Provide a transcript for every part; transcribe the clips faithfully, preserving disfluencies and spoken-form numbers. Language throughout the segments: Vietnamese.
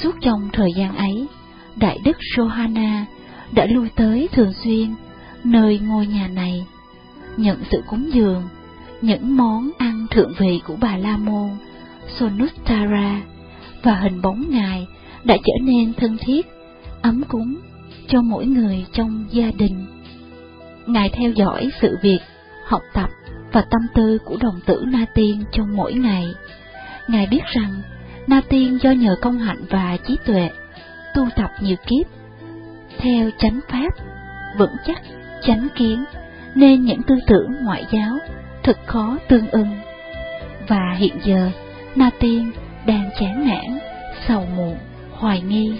Suốt trong thời gian ấy, Đại đức Sohana đã lui tới thường xuyên nơi ngôi nhà này, nhận sự cúng dường, những món ăn thượng vị của Bà La Môn Sonuttara, và hình bóng Ngài đã trở nên thân thiết, ấm cúng cho mỗi người trong gia đình. Ngài theo dõi sự việc, học tập và tâm tư của đồng tử Na Tiên trong mỗi ngày. Ngài biết rằng Na Tiên do nhờ công hạnh và trí tuệ tu tập nhiều kiếp theo chánh pháp, vững chắc, chánh kiến, nên những tư tưởng ngoại giáo thật khó tương ưng. Và hiện giờ Na Tiên đang chán nản, sầu muộn, hoài nghi.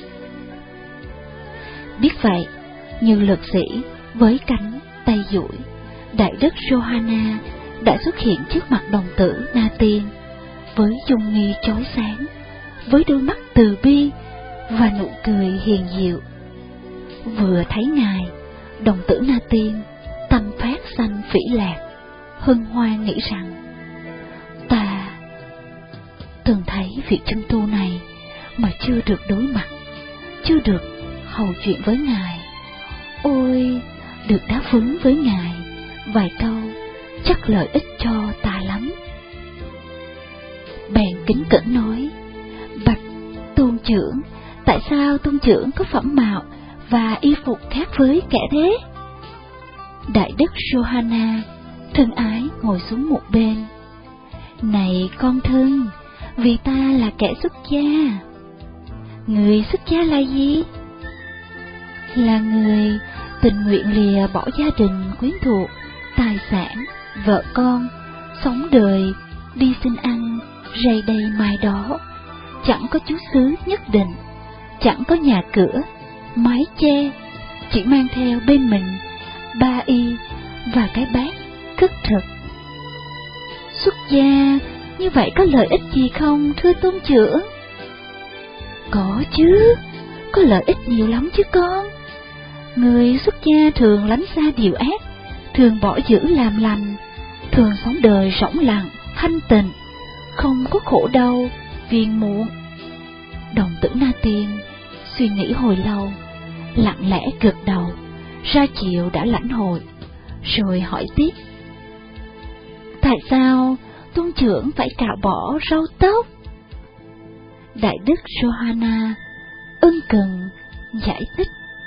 Biết vậy, như lực sĩ với cánh tay duỗi, Đại đức Sohana đã xuất hiện trước mặt đồng tử Na Tiên với dung nghi chói sáng, với đôi mắt từ bi và nụ cười hiền diệu. Vừa thấy Ngài, đồng tử Na Tiên tâm phát sanh phỉ lạc, hân hoan nghĩ rằng: ta từng thấy vị chân tu này mà chưa được đối mặt, chưa được hầu chuyện với Ngài. Ôi, được đáp vấn với Ngài vài câu chắc lợi ích cho ta lắm. Bèn kính cẩn nói: bạch tôn trưởng, tại sao tôn trưởng có phẩm mạo và y phục khác với kẻ thế? Đại đức Sohana thân ái ngồi xuống một bên. Này con thân, vì ta là kẻ xuất gia. Người xuất gia là gì? Là người tình nguyện lìa bỏ gia đình quyến thuộc, tài sản, vợ con, sống đời, đi xin ăn, rầy đây mai đó, chẳng có chú xứ nhất định, chẳng có nhà cửa, mái che, chỉ mang theo bên mình ba y và cái bát cất thực. Xuất gia như vậy có lợi ích gì không, thưa tôn trưởng? Có chứ, có lợi ích nhiều lắm chứ con. Người xuất gia thường lánh xa điều ác, thường bỏ giữ làm lành, thường sống đời rỗng lặng, thanh tịnh, không có khổ đau, phiền muộn. Đồng tử Na Tiên suy nghĩ hồi lâu, lặng lẽ gật đầu, ra chiều đã lãnh hội, rồi hỏi tiếp: tại sao tôn trưởng phải cạo bỏ râu tóc? Đại đức Sohana ân cần giải thích: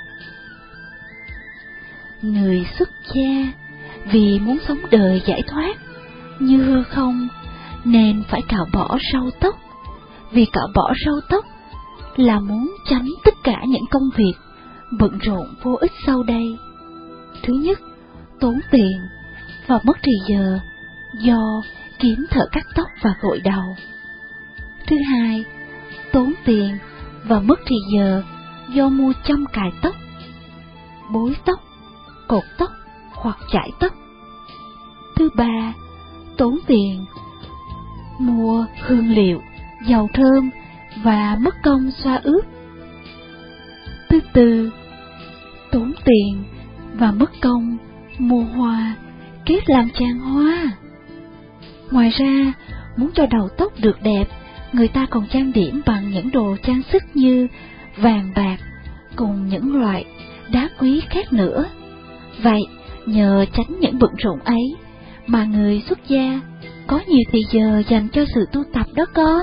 người xuất gia vì muốn sống đời giải thoát như hư không nên phải cạo bỏ râu tóc. Vì cạo bỏ râu tóc là muốn tránh tất cả những công việc bận rộn vô ích sau đây. Thứ nhất, tốn tiền và mất thì giờ do kiếm thợ cắt tóc và gội đầu. Thứ hai, tốn tiền và mất thì giờ do mua châm cài tóc, bối tóc, cột tóc hoặc chải tóc. Thứ ba, tốn tiền mua hương liệu, dầu thơm và mất công xoa ướp. Thứ tư, tốn tiền và mất công mua hoa, kết làm trang hoa. Ngoài ra, muốn cho đầu tóc được đẹp, người ta còn trang điểm bằng những đồ trang sức như vàng bạc cùng những loại đá quý khác nữa. Vậy, nhờ tránh những bận rộn ấy mà người xuất gia có nhiều thì giờ dành cho sự tu tập đó con.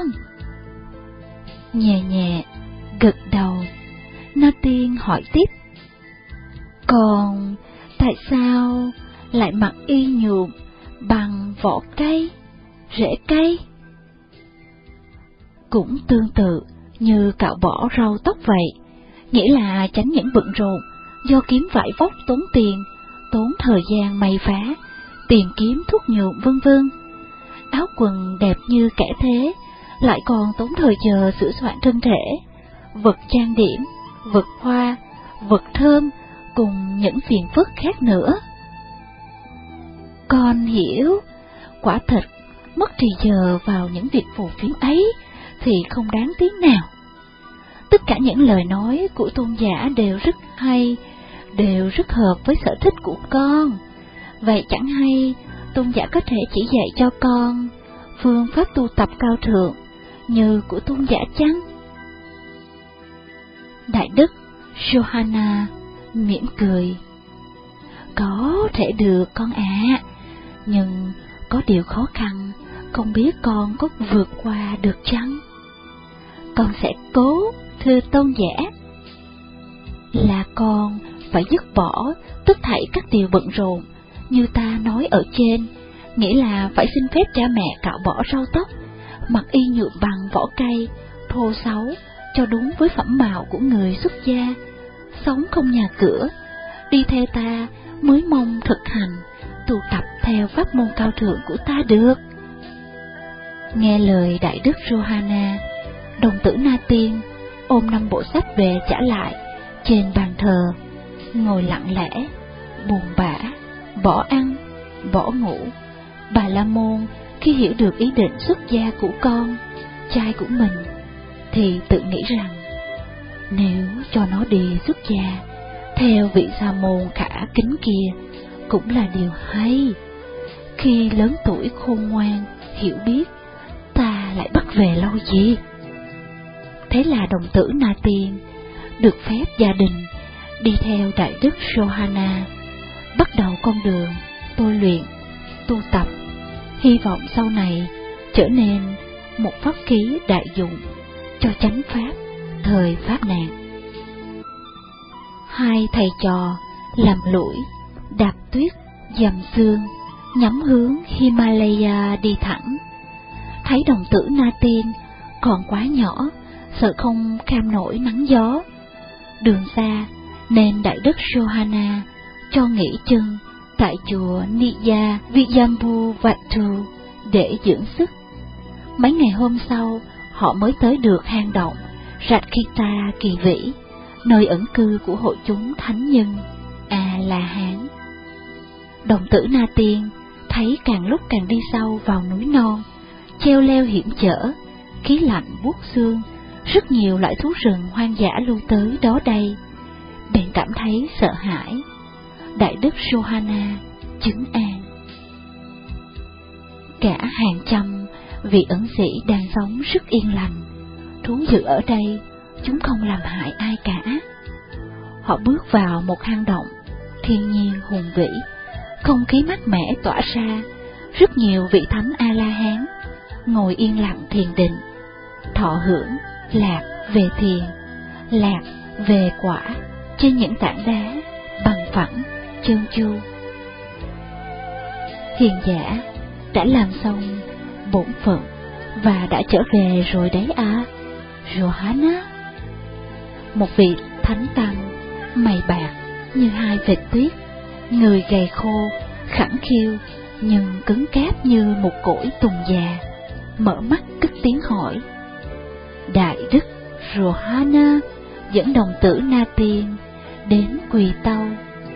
Nhẹ nhẹ gật đầu, Na Tiên hỏi tiếp: còn tại sao lại mặc y nhuộm bằng vỏ cây, rễ cây? Cũng tương tự như cạo bỏ râu tóc vậy, nghĩa là tránh những bận rộn do kiếm vải vóc tốn tiền, tốn thời gian may vá, tìm kiếm thuốc nhuộm vân vân. Áo quần đẹp như kẻ thế lại còn tốn thời giờ sửa soạn thân thể, vật trang điểm, vật hoa, vật thơm cùng những phiền phức khác nữa. Con hiểu, quả thật mất thì giờ vào những việc phù phiếm ấy thì không đáng tiếng nào. Tất cả những lời nói của tôn giả đều rất hay, đều rất hợp với sở thích của con. Vậy chẳng hay tôn giả có thể chỉ dạy cho con phương pháp tu tập cao thượng như của tôn giả chăng? Đại đức Johanna mỉm cười. Có thể được con ạ, à, nhưng có điều khó khăn, không biết con có vượt qua được chăng? Con sẽ cố, thưa tôn giả. Là con phải dứt bỏ tất thảy các điều bận rộn, như ta nói ở trên, nghĩa là phải xin phép cha mẹ cạo bỏ râu tóc, mặc y nhuộm bằng vỏ cây, thô xấu, cho đúng với phẩm mạo của người xuất gia, sống không nhà cửa, đi theo ta mới mong thực hành, tu tập theo pháp môn cao thượng của ta được. Nghe lời đại đức Johanna, đồng tử Na Tiên ôm năm bộ sách về trả lại trên bàn thờ, ngồi lặng lẽ, buồn bã, bỏ ăn, bỏ ngủ. Bà La Môn khi hiểu được ý định xuất gia của con trai của mình, thì tự nghĩ rằng nếu cho nó đi xuất gia theo vị sa môn khả kính kia cũng là điều hay. Khi lớn tuổi khôn ngoan, hiểu biết, ta lại bắt về lâu gì? Thế là đồng tử Na Tiên được phép gia đình đi theo đại đức Johanna, bắt đầu con đường tôi luyện, tu tập, hy vọng sau này trở nên một pháp khí đại dụng cho chánh pháp thời pháp nạn. Hai thầy trò làm lũi, đạp tuyết, dầm sương, nhắm hướng Himalaya đi thẳng. Thấy đồng tử Na Tiên còn quá nhỏ, sợ không kham nổi nắng gió, đường xa nên đại đức Johanna cho nghỉ chân tại chùa Niya Vijambu Vatu để dưỡng sức. Mấy ngày hôm sau, họ mới tới được hang động Rakkhita Kỳ Vĩ, nơi ẩn cư của hội chúng thánh nhân A-la-hán. Đồng tử Na Tiên thấy càng lúc càng đi sâu vào núi non, treo leo hiểm trở, khí lạnh buốt xương, rất nhiều loại thú rừng hoang dã lui tới đó đây, bèn cảm thấy sợ hãi. Đại đức Johanna chứng an. Cả hàng trăm vị ẩn sĩ đang sống rất yên lành, thú dữ ở đây, chúng không làm hại ai cả. Họ bước vào một hang động, thiên nhiên hùng vĩ, không khí mát mẻ tỏa ra, rất nhiều vị thánh A-la-hán ngồi yên lặng thiền định, thọ hưởng lạc về thiền, lạc về quả trên những tảng đá bằng phẳng trơn tru. Hiền giả đã làm xong bổn phận và đã trở về rồi đấy à, Johanna. Một vị thánh tăng mày bạc như hai vệt tuyết, người gầy khô, khẳng khiu nhưng cứng cáp như một cỗi tùng già, mở mắt cất tiếng hỏi. Đại đức Johanna dẫn đồng tử Na Tiên đến quỳ tâu.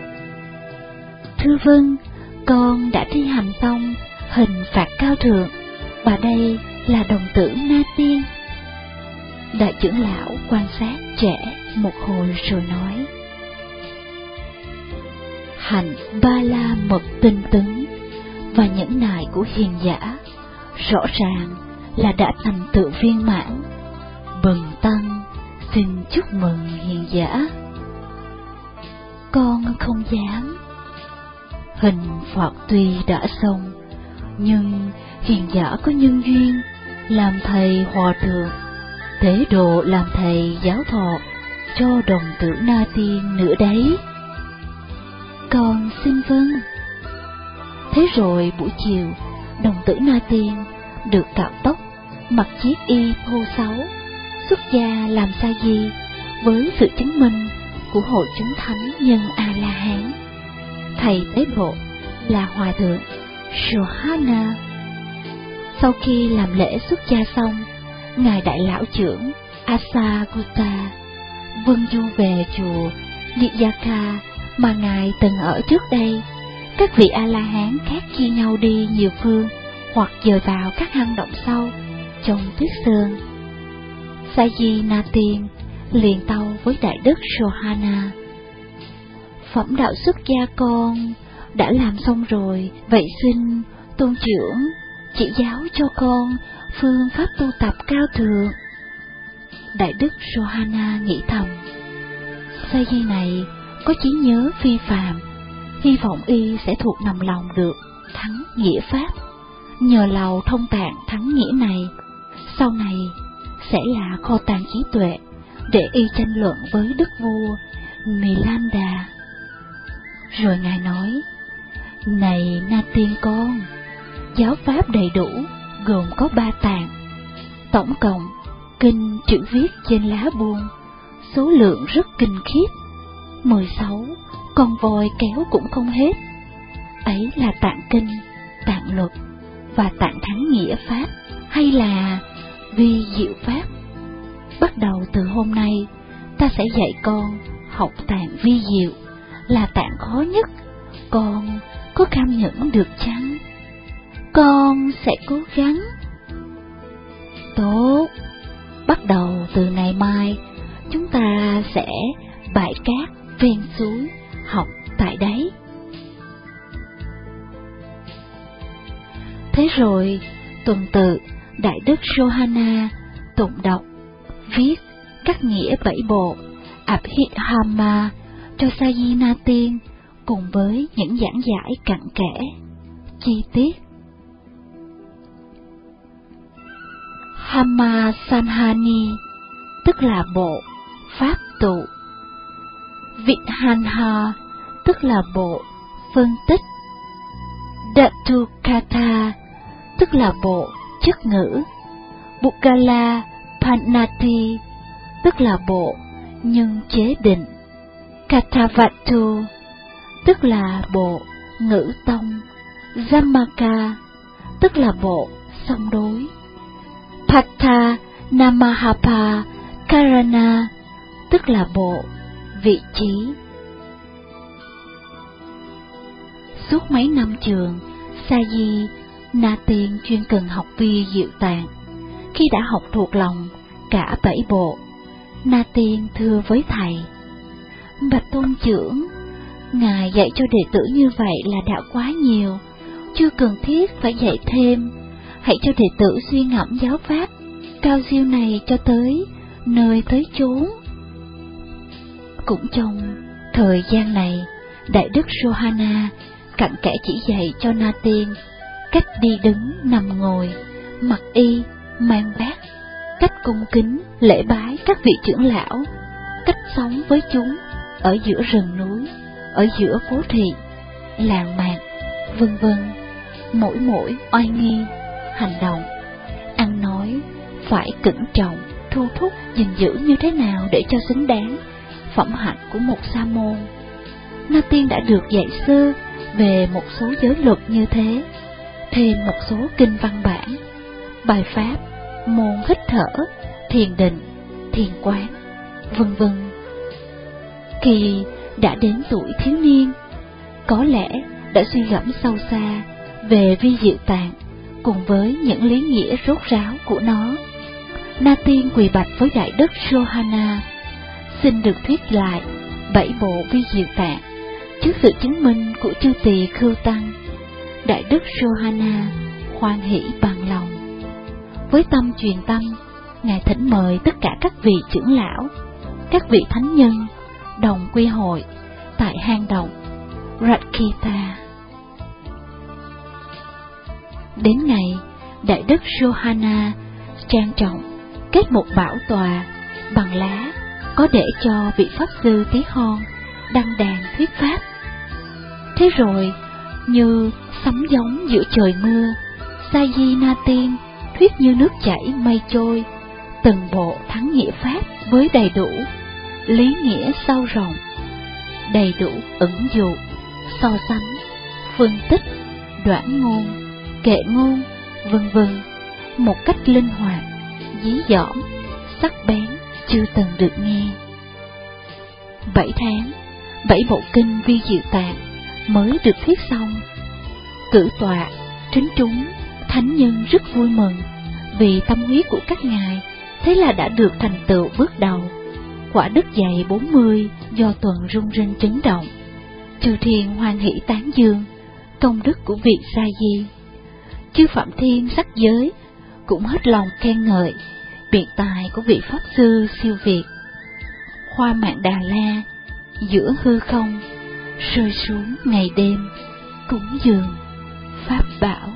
Thưa vâng, con đã thi hành xong hình phạt cao thượng, và đây là đồng tử Na Tiên. Đại trưởng lão quan sát trẻ một hồi rồi nói. Hạnh ba la mật tinh tấn và nhẫn nại của hiền giả rõ ràng là đã thành tựu viên mãn. Bần tăng xin chúc mừng hiền giả. Con không dám. Hình phạt tuy đã xong, nhưng hiền giả có nhân duyên làm thầy hòa thượng, tế độ làm thầy giáo thọ cho đồng tử Na Tiên nữa đấy. Con xin vâng. Thế rồi buổi chiều, đồng tử Na Tiên được cạo tóc, mặc chiếc y thô xấu, xuất gia làm sa di với sự chứng minh của hội chúng thánh nhân A-la-hán. Thầy tế độ là hòa thượng Johanna. Sau khi làm lễ xuất gia xong, ngài đại lão trưởng Asagutta vâng du về chùa Niyaka mà ngài từng ở trước đây. Các vị A-la-hán khác chia nhau đi nhiều phương, hoặc dời vào các hang động sâu trong tuyết sơn. Sa-di Na Tiên liền tâu với đại đức Johanna. Phẩm đạo xuất gia con đã làm xong rồi, vậy xin tôn trưởng chỉ giáo cho con phương pháp tu tập cao thượng. Đại đức Johanna nghĩ thầm, Sa di này có trí nhớ phi phàm, hy vọng y sẽ thuộc nằm lòng được thắng nghĩa pháp. Nhờ lầu thông tạng thắng nghĩa này, sau này sẽ là kho tàng trí tuệ để y tranh luận với đức vua Milanda. Rồi ngài nói: Này Na Tiên con, giáo pháp đầy đủ gồm có ba tạng, tổng cộng kinh chữ viết trên lá buông, số lượng rất kinh khiếp, mười sáu con voi kéo cũng không hết. Ấy là tạng kinh, tạng luật và tạng thắng nghĩa pháp, hay là vi diệu pháp. Bắt đầu từ hôm nay, ta sẽ dạy con học tạng vi diệu, là tạng khó nhất. Con có cam nhẫn được chăng? Con sẽ cố gắng. Tốt, bắt đầu từ ngày mai, chúng ta sẽ bãi cát ven suối học tại đấy. Thế rồi, tuần tự, Đại đức Sohana tụng đọc, viết các nghĩa bảy bộ Abhidhamma cho Sa di Na Tiên, cùng với những giảng giải cặn kẽ, chi tiết. Hamma Sanhani tức là bộ pháp tụ, Vidhanha tức là bộ phân tích, Datukatha tức là bộ chất ngữ, Bukala Panati tức là bộ nhân chế định, Kathavatu tức là bộ ngữ tông, Zammaka tức là bộ song đối, Patha Namahapa Karana tức là bộ vị trí. Suốt mấy năm trường, Sa di Na Tiên chuyên cần học vi diệu tạng. Khi đã học thuộc lòng cả bảy bộ, Na Tiên thưa với thầy: Bạch tôn trưởng, ngài dạy cho đệ tử như vậy là đã quá nhiều, chưa cần thiết phải dạy thêm. Hãy cho đệ tử suy ngẫm giáo pháp cao siêu này cho tới nơi tới chốn. Cũng trong thời gian này, Đại đức Sohana cặn kẽ chỉ dạy cho Na Tiên cách đi đứng nằm ngồi, mặc y, mang bát, cách cung kính lễ bái các vị trưởng lão, cách sống với chúng ở giữa rừng núi, ở giữa phố thị, làng mạc, vân vân. Mỗi mỗi oai nghi, hành động, ăn nói phải cẩn trọng, thu thúc, gìn giữ như thế nào để cho xứng đáng phẩm hạnh của một sa môn. Na Tiên đã được dạy sơ về một số giới luật như thế, thêm một số kinh văn bản, bài pháp, môn hít thở, thiền định, thiền quán, vân vân. Khi đã đến tuổi thiếu niên, có lẽ đã suy gẫm sâu xa về vi diệu tạng cùng với những lý nghĩa rốt ráo của nó. Na Tiên quỳ bạch với Đại đức Sohana, xin được thuyết lại bảy bộ vi diệu tạng trước sự chứng minh của chư tỳ khưu tăng. Đại đức Sohana hoan hỷ bằng lòng. Với tâm truyền tâm, ngài thỉnh mời tất cả các vị trưởng lão, các vị thánh nhân đồng quy hội tại hang động Rakita. Đến ngày, Đại đức Sohana trang trọng kết một bảo tòa bằng lá, có để cho vị pháp sư tí hon đăng đàn thuyết pháp. Thế rồi, như sấm giống giữa trời mưa, Sa di Na Tiên thuyết như nước chảy mây trôi, từng bộ thắng nghĩa pháp với đầy đủ lý nghĩa sâu rộng, đầy đủ ẩn dụ, so sánh, phân tích, đoạn ngôn, kệ ngôn, vân vân, một cách linh hoạt, dí dỏm, sắc bén chưa từng được nghe. Bảy tháng, bảy bộ kinh vi diệu tạng mới được thuyết xong. Cử tọa, trấn chúng, thánh nhân rất vui mừng vì tâm huyết của các ngài, thế là đã được thành tựu bước đầu. Quả đức dày bốn mươi do tuần rung rinh chấn động. Chư thiên hoan hỷ tán dương công đức của vị Sa di. Chư phạm thiên sắc giới cũng hết lòng khen ngợi biện tài của vị pháp sư siêu việt. hoa mạn Đà La giữa hư không rơi xuống ngày đêm, cúng dường pháp bảo.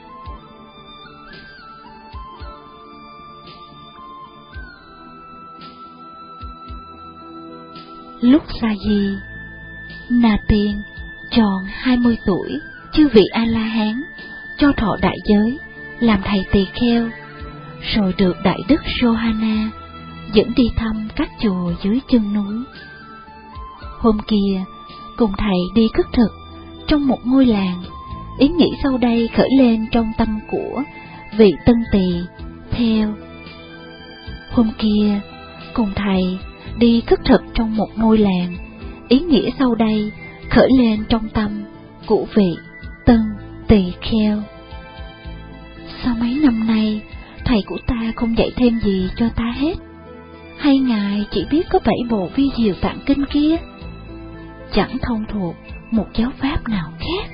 Lúc Sa Di, Na Tiên tròn hai mươi tuổi, chư vị A-la-hán cho thọ đại giới, làm thầy tỳ kheo, rồi được Đại Đức Sohana dẫn đi thăm các chùa dưới chân núi. Hôm kia, cùng thầy đi khất thực trong một ngôi làng, ý nghĩ sau đây khởi lên trong tâm của vị tân tỳ theo. Hôm kia, cùng thầy đi khất thực trong một ngôi làng, ý nghĩa sau đây khởi lên trong tâm của vị tân tỳ kheo. Sau mấy năm nay, thầy của ta không dạy thêm gì cho ta hết, hay ngài chỉ biết có bảy bộ vi diệu tạng kinh kia, chẳng thông thuộc một giáo pháp nào khác.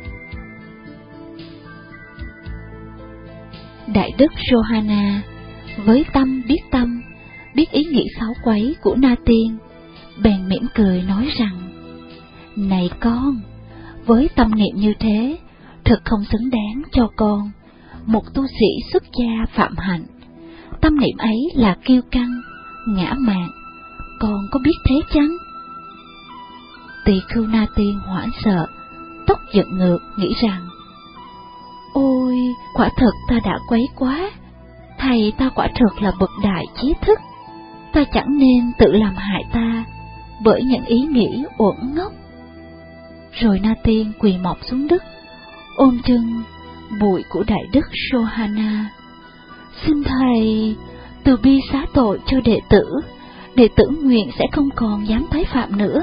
Đại Đức Sohana với tâm biết tâm, biết ý nghĩ xấu quấy của Na Tiên, bèn mỉm cười nói rằng: Này con, với tâm niệm như thế, thực không xứng đáng cho con, một tu sĩ xuất gia phạm hạnh. Tâm niệm ấy là kiêu căng, ngã mạn, con có biết thế chăng? Tỳ khưu Na Tiên hoảng sợ, tóc giận ngược, nghĩ rằng: Ôi, quả thật ta đã quấy quá, thầy ta quả thật là bậc đại trí thức, ta chẳng nên tự làm hại ta bởi những ý nghĩ uẩn ngốc. Rồi Na Tiên quỳ mọp xuống đất, ôm chân bụi của Đại Đức Sohana: Xin thầy từ bi xá tội cho đệ tử, đệ tử nguyện sẽ không còn dám tái phạm nữa.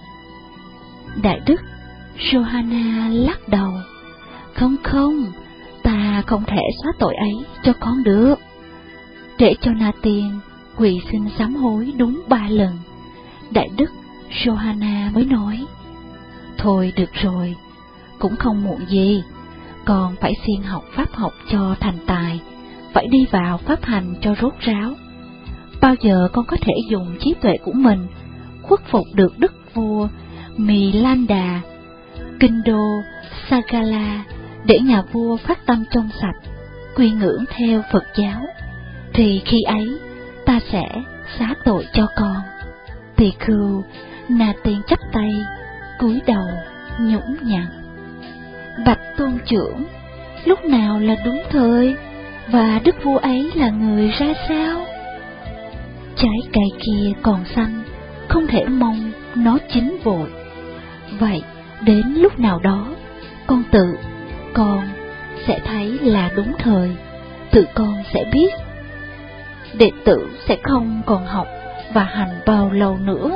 Đại Đức Sohana lắc đầu: Không không, ta không thể xóa tội ấy cho con được. Để cho Na Tiên quỳ xin sám hối đúng ba lần, Đại Đức Sohana mới nói: Thôi được rồi, cũng không muộn gì, con phải siêng học pháp học cho thành tài, phải đi vào pháp hành cho rốt ráo. Bao giờ con có thể dùng trí tuệ của mình khuất phục được đức vua Milanda, kinh đô Sagala, để nhà vua phát tâm trong sạch, quy ngưỡng theo Phật giáo, thì khi ấy ta sẽ xá tội cho con. Tỳ khưu Na Tiên chắp tay cúi đầu nhũng nhặn: Bạch tôn trưởng, lúc nào là đúng thời, và đức vua ấy là người ra sao? Trái cây kia còn xanh, không thể mong nó chín vội. Vậy đến lúc nào đó, con tự con sẽ thấy là đúng thời, tự con sẽ biết. Đệ tử sẽ không còn học và hành bao lâu nữa.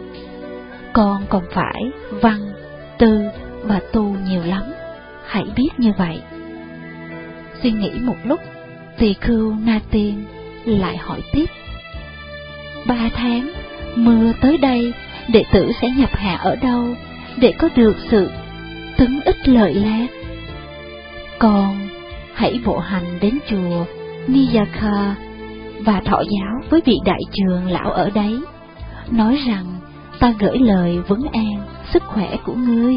Con còn phải văn, tư và tu nhiều lắm, hãy biết như vậy. Suy nghĩ một lúc, tỳ khưu Na Tiên lại hỏi tiếp: Ba tháng mưa tới đây, đệ tử sẽ nhập hạ ở đâu để có được sự tấn ích lợi lạc? Con hãy bộ hành đến chùa Niyaka và thọ giáo với vị đại trường lão ở đấy, nói rằng ta gửi lời vấn an sức khỏe của ngươi.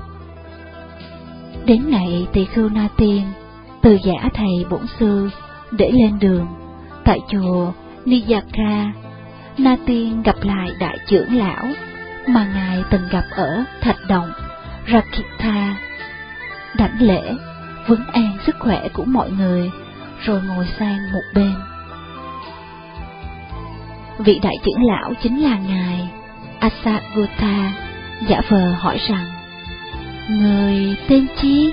Đến ngày tỳ khưu Na Tiên từ giả thầy bổn sư để lên đường, tại chùa Niyaka, Na Tiên gặp lại đại trưởng lão mà ngài từng gặp ở thạch động Rakita, đảnh lễ vấn an sức khỏe của mọi người, rồi ngồi sang một bên. Vị đại trưởng lão chính là ngài Asagota, giả vờ hỏi rằng: Người tên chi?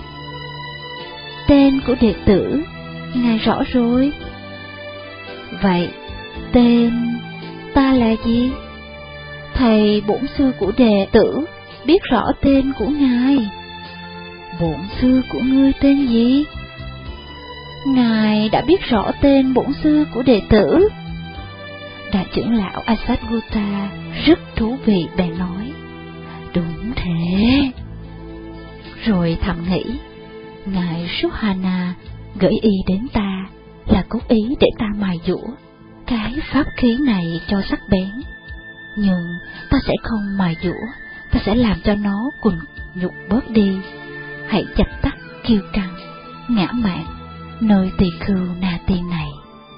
Tên của đệ tử ngài rõ rồi. Vậy tên ta là gì? Thầy bổn sư của đệ tử biết rõ tên của ngài. Bổn sư của ngươi tên gì? Ngài đã biết rõ tên bổn sư của đệ tử. Đại trưởng lão Asagota rất thú vị bèn nói: Đúng thế. Rồi thầm nghĩ, ngài Sohana gửi ý đến ta là cố ý để ta mài dũa cái pháp khí này cho sắc bén, nhưng ta sẽ không mài dũa, ta sẽ làm cho nó quần nhục bớt đi. Hãy dập tắt kiêu căng, ngã mạn nơi tỳ khưu Na Tiên này.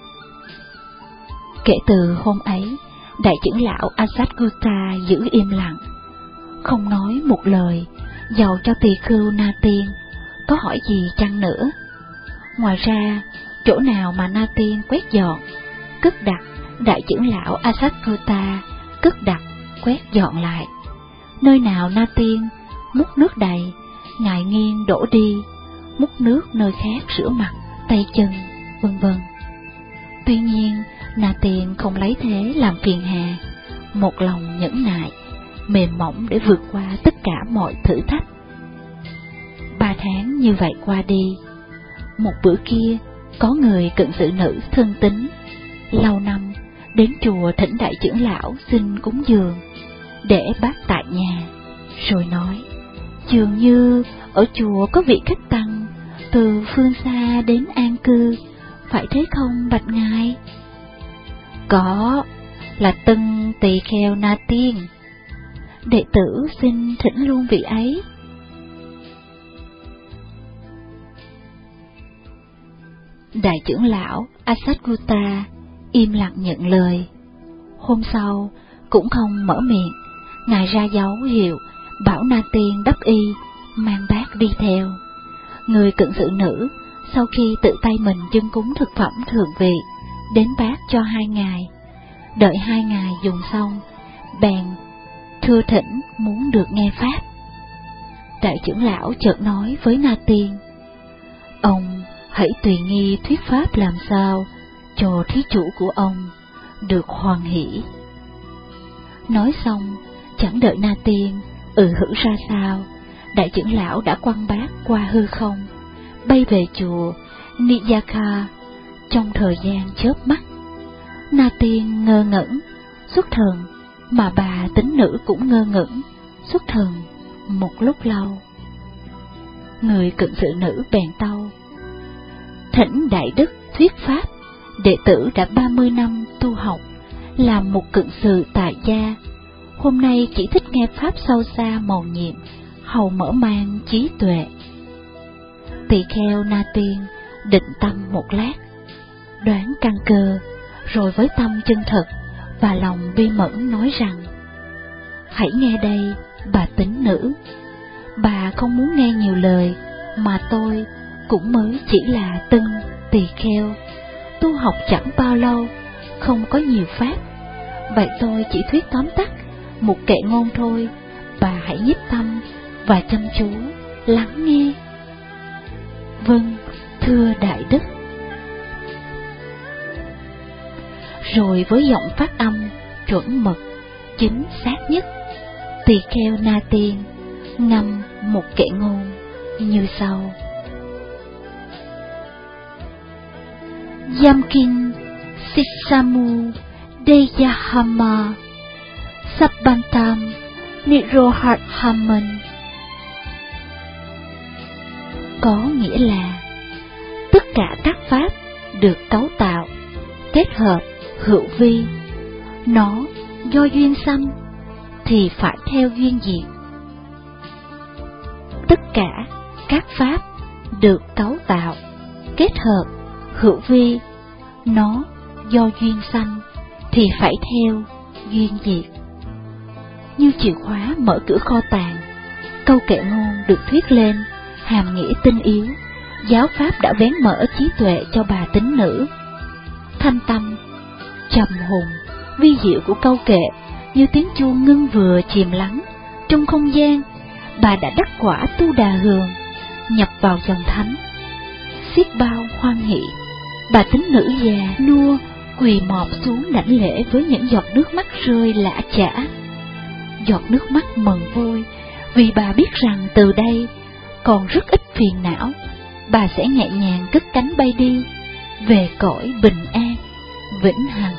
Kể từ hôm ấy, đại trưởng lão Asatgutta giữ im lặng, không nói một lời, dầu cho tỳ khưu Na Tiên có hỏi gì chăng nữa. Ngoài ra, chỗ nào mà Na Tiên quét dọn, cất đặt, đại trưởng lão Asatgutta cất đặt, quét dọn lại. Nơi nào Na Tiên múc nước đầy, ngài nghiêng đổ đi, múc nước nơi khác rửa mặt, tay chân, vân vân. Tuy nhiên, Na Tiên không lấy thế làm phiền hà, một lòng nhẫn nại, mềm mỏng để vượt qua tất cả mọi thử thách. Ba tháng như vậy qua đi, một bữa kia, có người cận sự nữ thân tín, lâu năm đến chùa thỉnh đại trưởng lão xin cúng dường, để bác tại nhà, rồi nói, dường như ở chùa có vị khách tăng từ phương xa đến an cư, phải thế không bạch ngài? Có, là Tân Tỳ Kheo Na Tiên. Đệ tử xin thỉnh luôn vị ấy. Đại trưởng lão Asatgutta im lặng nhận lời. Hôm sau cũng không mở miệng, ngài ra dấu hiệu bảo Na Tiên đắp y, mang bát đi theo. Người cận sự nữ sau khi tự tay mình dâng cúng thực phẩm thượng vị, đến bát cho hai ngài. Đợi hai ngài dùng xong, bèn thưa thỉnh muốn được nghe pháp. Đại trưởng lão chợt nói với Na Tiên, ông hãy tùy nghi thuyết pháp làm sao cho thí chủ của ông được hoan hỷ. Nói xong, chẳng đợi Na Tiên ừ hử ra sao, đại trưởng lão đã quăng bát qua hư không, bay về chùa Niyaka trong thời gian chớp mắt. Na Tiên ngơ ngẩn, xuất thần, mà bà tín nữ cũng ngơ ngẩn, xuất thần một lúc lâu. Người cận sự nữ bèn tâu, thỉnh đại đức thuyết pháp, đệ tử đã ba mươi năm tu học, làm một cận sự tại gia, hôm nay chỉ thích nghe pháp sâu xa mầu nhiệm, hầu mở mang trí tuệ. Tỳ kheo Na Tiên định tâm một lát, đoán căn cơ, rồi với tâm chân thật và lòng bi mẫn nói rằng, hãy nghe đây, bà tín nữ, bà không muốn nghe nhiều lời, mà tôi cũng mới chỉ là Tân Tỳ Kheo, tu học chẳng bao lâu, không có nhiều pháp, vậy tôi chỉ thuyết tóm tắt một kệ ngôn thôi, bà hãy nhiếp tâm và chăm chú lắng nghe. Vâng, thưa đại đức. Rồi với giọng phát âm chuẩn mực, chính xác nhất, tỳ kheo Na Tiên ngâm một kệ ngôn như sau: Yamkin Sisamu Deyahama Sabbantam Nirohaman. Có nghĩa là tất cả các pháp được cấu tạo, kết hợp, hữu vi, nó do duyên sanh thì phải theo duyên diệt. Tất cả các pháp được cấu tạo, kết hợp, hữu vi, nó do duyên sanh thì phải theo duyên diệt. Như chìa khóa mở cửa kho tàng, câu kệ ngôn được thuyết lên, hàm nghĩa tinh yếu, giáo pháp đã vén mở trí tuệ cho bà tín nữ. Thanh tâm, trầm hùng, vi diệu của câu kệ như tiếng chuông ngưng vừa chìm lắng trong không gian, bà đã đắc quả tu đà hường, nhập vào dòng thánh. Xiết bao hoan hỷ, bà tín nữ già nua quỳ mọp xuống đảnh lễ với những giọt nước mắt rơi lã chã. Giọt nước mắt mừng vui, vì bà biết rằng từ đây còn rất ít phiền não, bà sẽ nhẹ nhàng cất cánh bay đi về cõi bình an vĩnh hằng.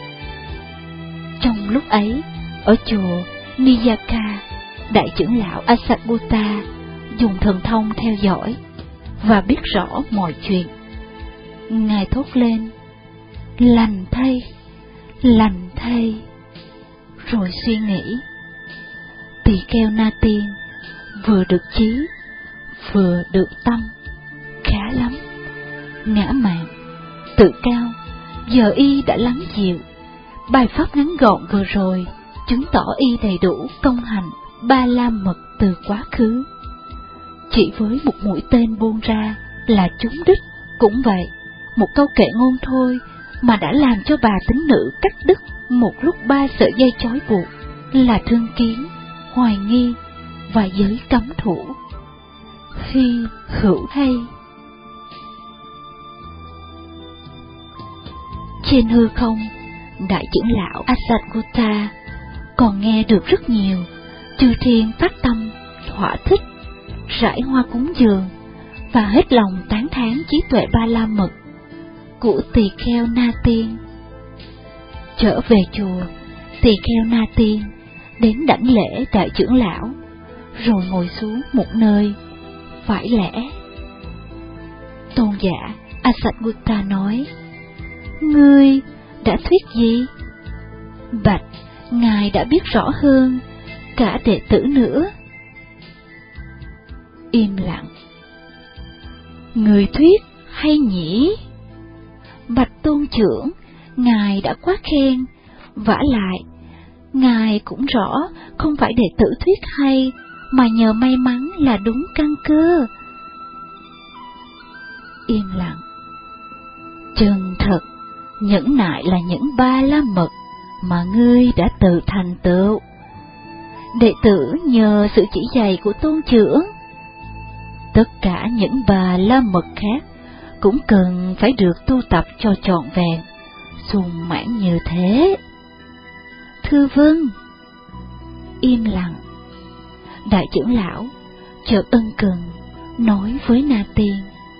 Trong lúc ấy, ở chùa Niyaka, đại trưởng lão Asatgutta dùng thần thông theo dõi và biết rõ mọi chuyện. Ngài thốt lên: lành thay, lành thay. rồi suy nghĩ. Tỳ kheo Na Tiên vừa được trí, vừa được tâm, khá lắm. Ngã mạn, tự cao, giờ y đã lắng dịu. Bài pháp ngắn gọn vừa rồi chứng tỏ y đầy đủ công hành ba la mật từ quá khứ. Chỉ với một mũi tên buông ra là trúng đích. Cũng vậy, một câu kệ ngôn thôi mà đã làm cho bà tín nữ cắt đứt một lúc ba sợi dây trói buộc là thương kiến, hoài nghi và giới cấm thủ. Hy hữu hay. Trên hư không, đại trưởng lão Asatgutta còn nghe được rất nhiều chư thiên phát tâm thỏa thích, rải hoa cúng dường và hết lòng tán thán trí tuệ ba la mật của tỳ kheo Na Tiên. Trở về chùa, tỳ kheo Na Tiên đến đảnh lễ đại trưởng lão, rồi ngồi xuống một nơi phải lẽ. Tôn giả Asatgutta nói: Ngươi đã thuyết gì? Bạch, ngài đã biết rõ hơn cả đệ tử nữa. Im lặng. Người thuyết hay nhỉ? Bạch tôn trưởng, ngài đã quá khen, vả lại ngài cũng rõ không phải đệ tử thuyết hay, mà nhờ may mắn là đúng căn cơ. Im lặng. Chân thật, nhẫn nại là những ba la mật mà ngươi đã tự thành tựu. Đệ tử nhờ sự chỉ dạy của tôn trưởng. Tất cả những ba la mật khác cũng cần phải được tu tập cho trọn vẹn, sung mãn như thế. Thưa vâng. Im lặng. Đại trưởng lão chợt ân cần nói với Na Tiên: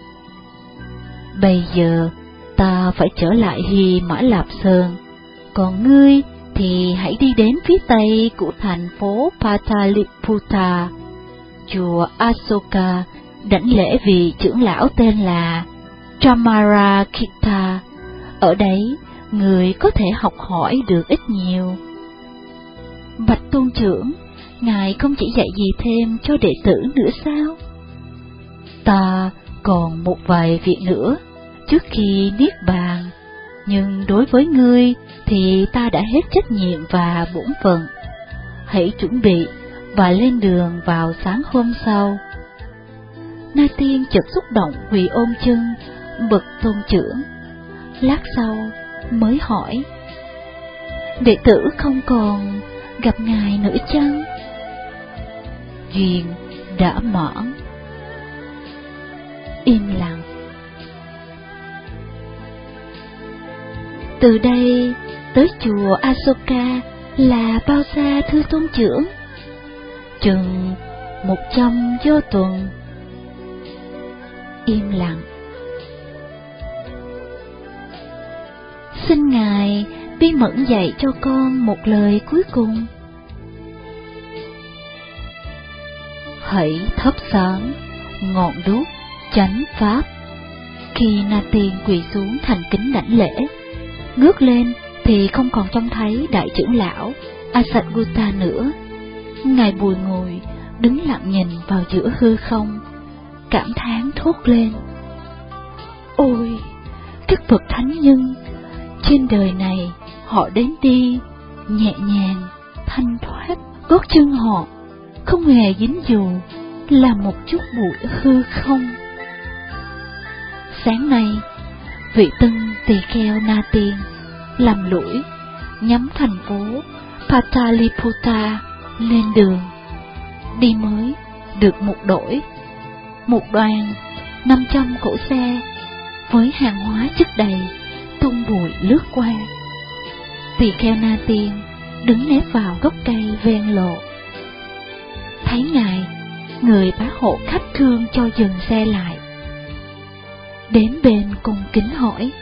Bây giờ ta phải trở lại Hy Mã Lạp Sơn, còn ngươi thì hãy đi đến phía tây của thành phố Pataliputta, chùa Asoka, đảnh lễ vị trưởng lão tên là Tramarakita. Ở đấy, người có thể học hỏi được ít nhiều. Bạch tôn trưởng, ngài không chỉ dạy gì thêm cho đệ tử nữa sao? Ta còn một vài việc nữa trước khi niết bàn, nhưng đối với ngươi thì ta đã hết trách nhiệm và bổn phận. Hãy chuẩn bị và lên đường vào sáng hôm sau. Na Tiên chợt xúc động quỳ ôm chân bậc tôn trưởng. Lát sau mới hỏi: Đệ tử không còn gặp ngài nữa chăng? Duyên đã mãn. Im lặng. Từ đây tới chùa Asoka là bao xa thưa tôn trưởng? Chừng một trăm vô tuần. Im lặng. Xin ngài bi mẫn dạy cho con một lời cuối cùng. Hãy thắp sáng ngọn đuốc chánh pháp. Khi Na Tiên quỳ xuống thành kính đảnh lễ, ngước lên thì không còn trông thấy đại trưởng lão Asatgutta nữa. Ngài bùi ngồi đứng lặng nhìn vào giữa hư không, cảm thán thốt lên: Ôi, các bậc thánh nhân trên đời này, họ đến đi nhẹ nhàng, thanh thoát, gót chân họ không hề dính dù là một chút bụi hư không. Sáng nay, vị tân tỳ kheo Na Tiên làm lũi nhắm thành phố Pataliputta lên đường. Đi mới được một đổi, một đoàn năm trăm cỗ xe với hàng hóa chất đầy tung bụi lướt qua. Tỳ kheo Na Tiên đứng nép vào gốc cây ven lộ. Thấy ngài, người bá hộ khách thương cho dừng xe lại, đến bên cung kính hỏi: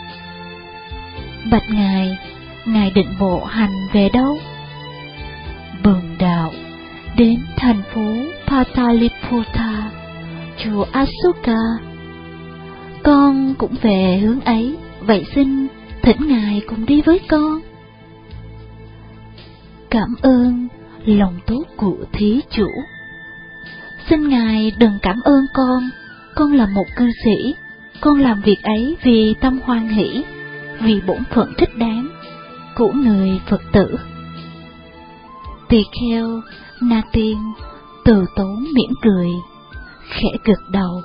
Bạch ngài, ngài định bộ hành về đâu? Bần đạo đến thành phố Pataliputta, chùa Asoka. Con cũng về hướng ấy, vậy xin thỉnh ngài cùng đi với con. Cảm ơn lòng tốt của thí chủ. Xin Ngài đừng cảm ơn con, con là một cư sĩ, con làm việc ấy vì tâm hoan hỷ, vì bổn phận thích đáng của người Phật tử. Tỳ kheo Na Tiên từ tốn mỉm cười, khẽ gật đầu.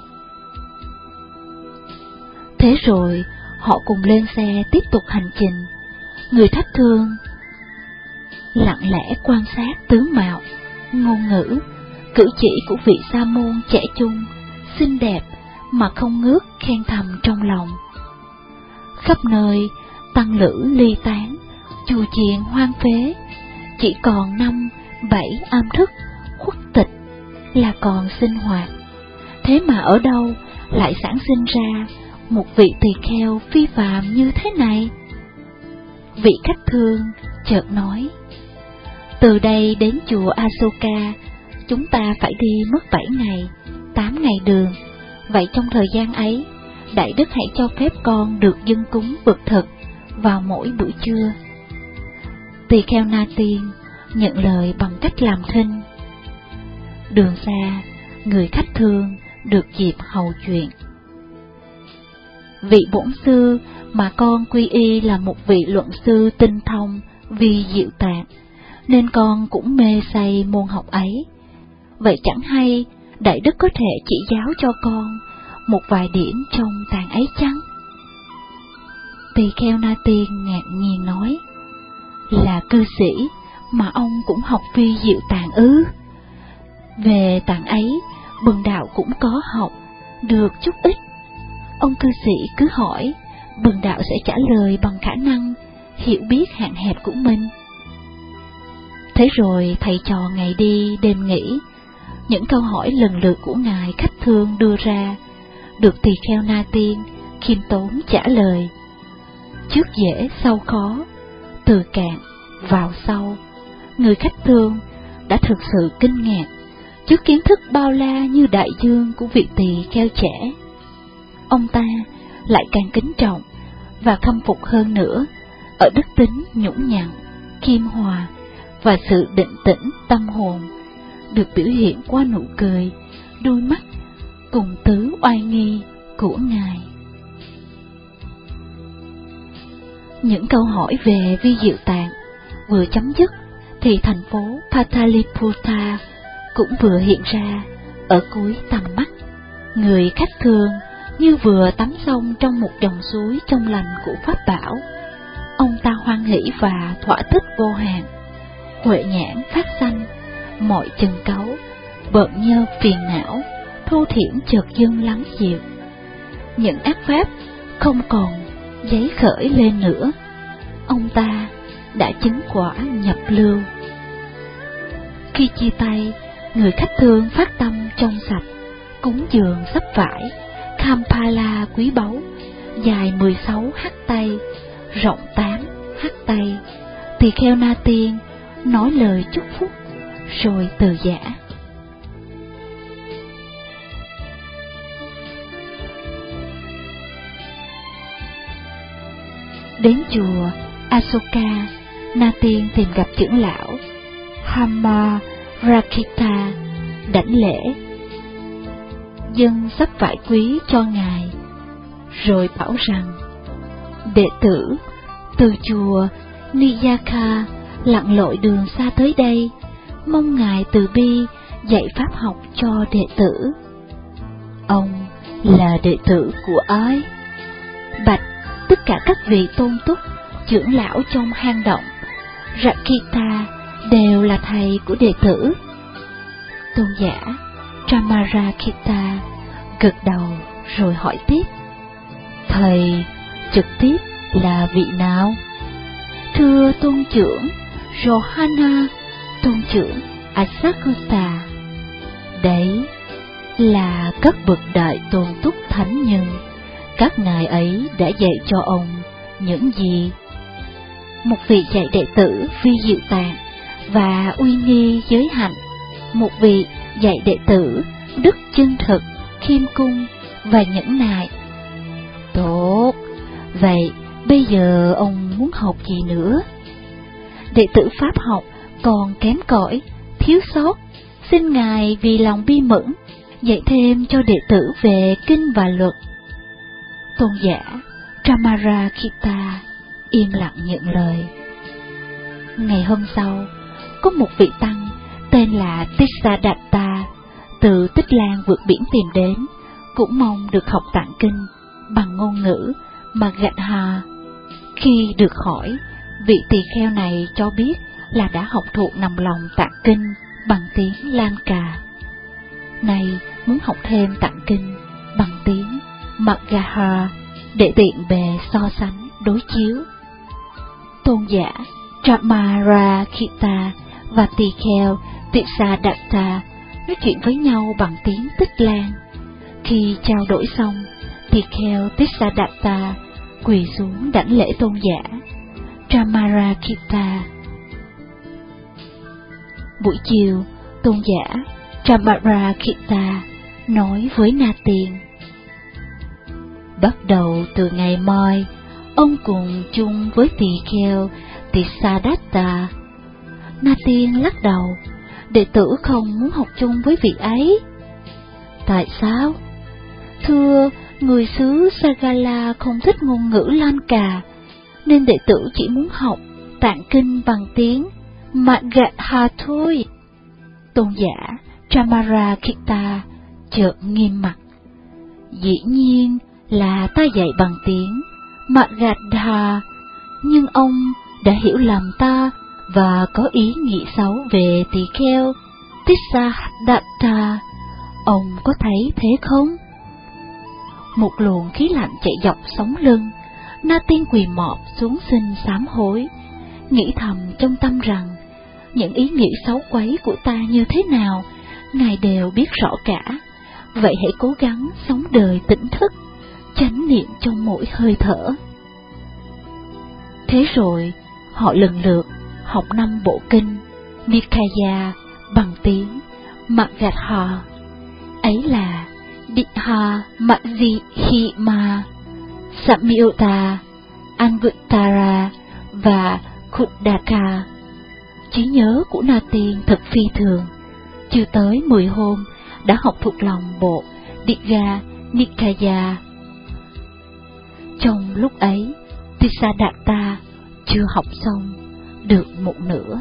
Thế rồi họ cùng lên xe tiếp tục hành trình. Người thách thương lặng lẽ quan sát tướng mạo, ngôn ngữ, cử chỉ của vị sa môn trẻ trung, xinh đẹp mà không ngớt khen thầm trong lòng. Khắp nơi tăng lữ ly tán, chùa chiền hoang phế, chỉ còn năm bảy am thức khuất tịch là còn sinh hoạt. Thế mà ở đâu lại sản sinh ra một vị tỳ kheo phi phàm như thế này? Vị khách thương chợt nói: từ đây đến chùa Asoka, chúng ta phải đi mất bảy ngày, tám ngày đường. Vậy trong thời gian ấy, Đại Đức hãy cho phép con được dâng cúng vật thực vào mỗi buổi trưa. Tỳ kheo Na Tiên nhận lời bằng cách làm thinh. Đường xa, người khách thương được dịp hầu chuyện. Vị bổn sư mà con quy y là một vị luận sư tinh thông vi diệu tạng, nên con cũng mê say môn học ấy. Vậy chẳng hay Đại Đức có thể chỉ giáo cho con một vài điểm trong tạng ấy chăng? Tỳ kheo Na Tiên ngạc nhiên nói: là cư sĩ mà ông cũng học vi diệu tạng ư? Về tạng ấy, bần đạo cũng có học được chút ít. Ông cư sĩ cứ hỏi, bần đạo sẽ trả lời bằng khả năng hiểu biết hạn hẹp của mình. Thế rồi thầy trò ngày đi đêm nghỉ, những câu hỏi lần lượt của ngài khách thương đưa ra được tỳ kheo Na Tiên khiêm tốn trả lời. Trước dễ sau khó, từ cạn vào sâu, người khách thương đã thực sự kinh ngạc trước kiến thức bao la như đại dương của vị tỳ kheo trẻ. Ông ta lại càng kính trọng và khâm phục hơn nữa ở đức tính nhũng nhặn, khiêm hòa và sự định tĩnh tâm hồn được biểu hiện qua nụ cười, đôi mắt cùng tứ oai nghi của ngài. Những câu hỏi về vi diệu tạng vừa chấm dứt thì thành phố Pataliputta cũng vừa hiện ra ở cuối tầm mắt. Người khách thương như vừa tắm xong trong một dòng suối trong lành của Pháp Bảo. Ông ta hoan hỷ và thỏa thích vô hạn. Huệ nhãn phát sanh, mọi chần cấu, bợn nhơ phiền não, thô thiển chợt dâng lắng dịu. Những ác pháp không còn giấy khởi lên nữa. Ông ta đã chứng quả nhập lưu. Khi chia tay, người khách thương phát tâm trong sạch, cúng dường sắp vải Kampala quý báu, dài mười sáu hắt tay, rộng tám hắt tay. Tỳ kheo Na Tiên nói lời chúc phúc rồi từ giã. Đến chùa Asoka, Na Tiên tìm gặp trưởng lão Hamarakita, đảnh lễ dâng sắp vải quý cho ngài, rồi bảo rằng: đệ tử từ chùa Niyaka lặn lội đường xa tới đây, mong ngài từ bi dạy pháp học cho đệ tử. Ông là đệ tử của ai? Bạch tất cả các vị tôn túc trưởng lão trong hang động Rakita đều là thầy của đệ tử. Tôn giả Chamarakita gật đầu rồi hỏi tiếp: thầy trực tiếp là vị nào? Thưa tôn trưởng Johanna, tôn trưởng Asakota. Đấy là các bậc đại tôn túc thánh nhân. Các ngài ấy đã dạy cho ông những gì? Một vị dạy đệ tử vi diệu tạng và uy nghi giới hạnh. Một vị dạy đệ tử đức chân thực, khiêm cung và nhẫn nại. Tốt, vậy bây giờ ông muốn học gì nữa? Đệ tử pháp học còn kém cỏi, thiếu sót, xin Ngài vì lòng bi mẫn dạy thêm cho đệ tử về kinh và luật. Tôn giả Brahmarakkhita im lặng nhận lời. Ngày hôm sau, có một vị tăng tên là Tissadatta từ Tích Lan vượt biển tìm đến, cũng mong được học tạng kinh bằng ngôn ngữ Magadha. Khi được hỏi, vị tỳ kheo này cho biết là đã học thuộc nằm lòng tạng kinh bằng tiếng Lanka. Nay muốn học thêm tạng kinh bằng tiếng Magadha để tiện bề so sánh đối chiếu. Tôn giả Brahmarakkhita và tỳ kheo Tissadatta nói chuyện với nhau bằng tiếng Tích Lan. Khi trao đổi xong, tỳ kheo Tissadatta quỳ xuống đảnh lễ tôn giả Brahmarakkhita. Buổi chiều, tôn giả Brahmarakkhita nói với Na Tiên: bắt đầu từ ngày mai, ông cùng chung với tỳ kheo Tissadatta. Na Tiên lắc đầu: đệ tử không muốn học chung với vị ấy. Tại sao? Thưa, người xứ Sagala không thích ngôn ngữ Lanka, nên đệ tử chỉ muốn học tạng kinh bằng tiếng Magadha thôi. Tôn giả Brahmarakkhita chợt nghiêm mặt: dĩ nhiên là ta dạy bằng tiếng Magadha, nhưng ông đã hiểu lầm ta và có ý nghĩ xấu về tỳ kheo Tissadatta. Ông có thấy thế không? Một luồng khí lạnh chạy dọc sống lưng. Na Tiên quỳ mọp xuống xin sám hối, nghĩ thầm trong tâm rằng những ý nghĩ xấu quấy của ta như thế nào, Ngài đều biết rõ cả. Vậy hãy cố gắng sống đời tỉnh thức, chánh niệm trong mỗi hơi thở. Thế rồi, họ lần lượt học năm bộ kinh Nikaya bằng tiếng Magadha, ấy là Diha Majjhima, Samyutta, Anguttara và Khuddaka. Trí nhớ của Na Tiên thật phi thường, chưa tới mười hôm đã học thuộc lòng bộ Digha Nikaya. Trong lúc ấy, Tissadatta chưa học xong được một nửa.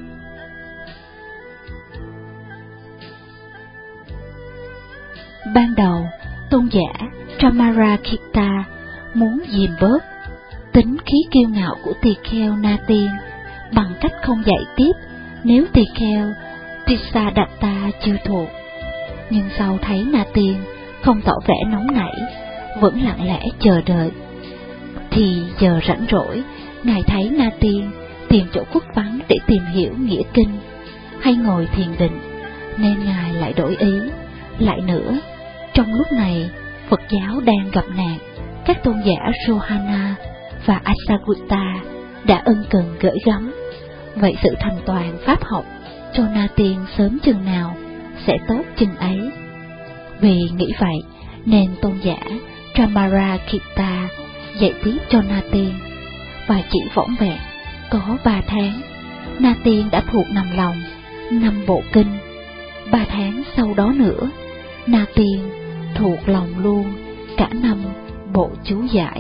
Ban đầu, tôn giả Brahmarakkhita muốn dìm bớt tính khí kiêu ngạo của tỳ kheo Na Tiên bằng cách không dạy tiếp nếu tỳ kheo Tissadatta chưa thuộc. Nhưng sau thấy Na Tiên không tỏ vẻ nóng nảy, vẫn lặng lẽ chờ đợi, thì giờ rảnh rỗi, Ngài thấy Na Tiên tìm chỗ khuất vắng để tìm hiểu nghĩa kinh hay ngồi thiền định, nên Ngài lại đổi ý. Lại nữa, trong lúc này Phật giáo đang gặp nạn, các tôn giả Rohana và Asagutta đã ân cần gửi gắm. Vậy sự thành toàn pháp học cho Na Tiên sớm chừng nào sẽ tốt chừng ấy. Vì nghĩ vậy nên tôn giả Brahmarakkhita dạy tiếp cho Na Tiên, và chỉ vỏn vẹn có ba tháng, Na Tiên đã thuộc nằm lòng năm bộ kinh. Ba tháng sau đó nữa, Na Tiên thuộc lòng luôn cả năm bộ chú giải.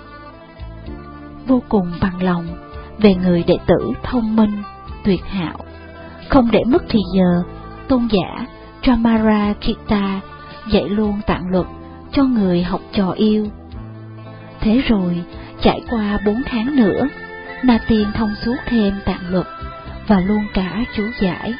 Vô cùng bằng lòng về người đệ tử thông minh, tuyệt hảo, không để mất thì giờ, tôn giả Brahmarakkhita dạy luôn tạng luật cho người học trò yêu. Thế rồi, trải qua bốn tháng nữa, Na Tiên thông suốt thêm tạng luật và luôn cả chú giải.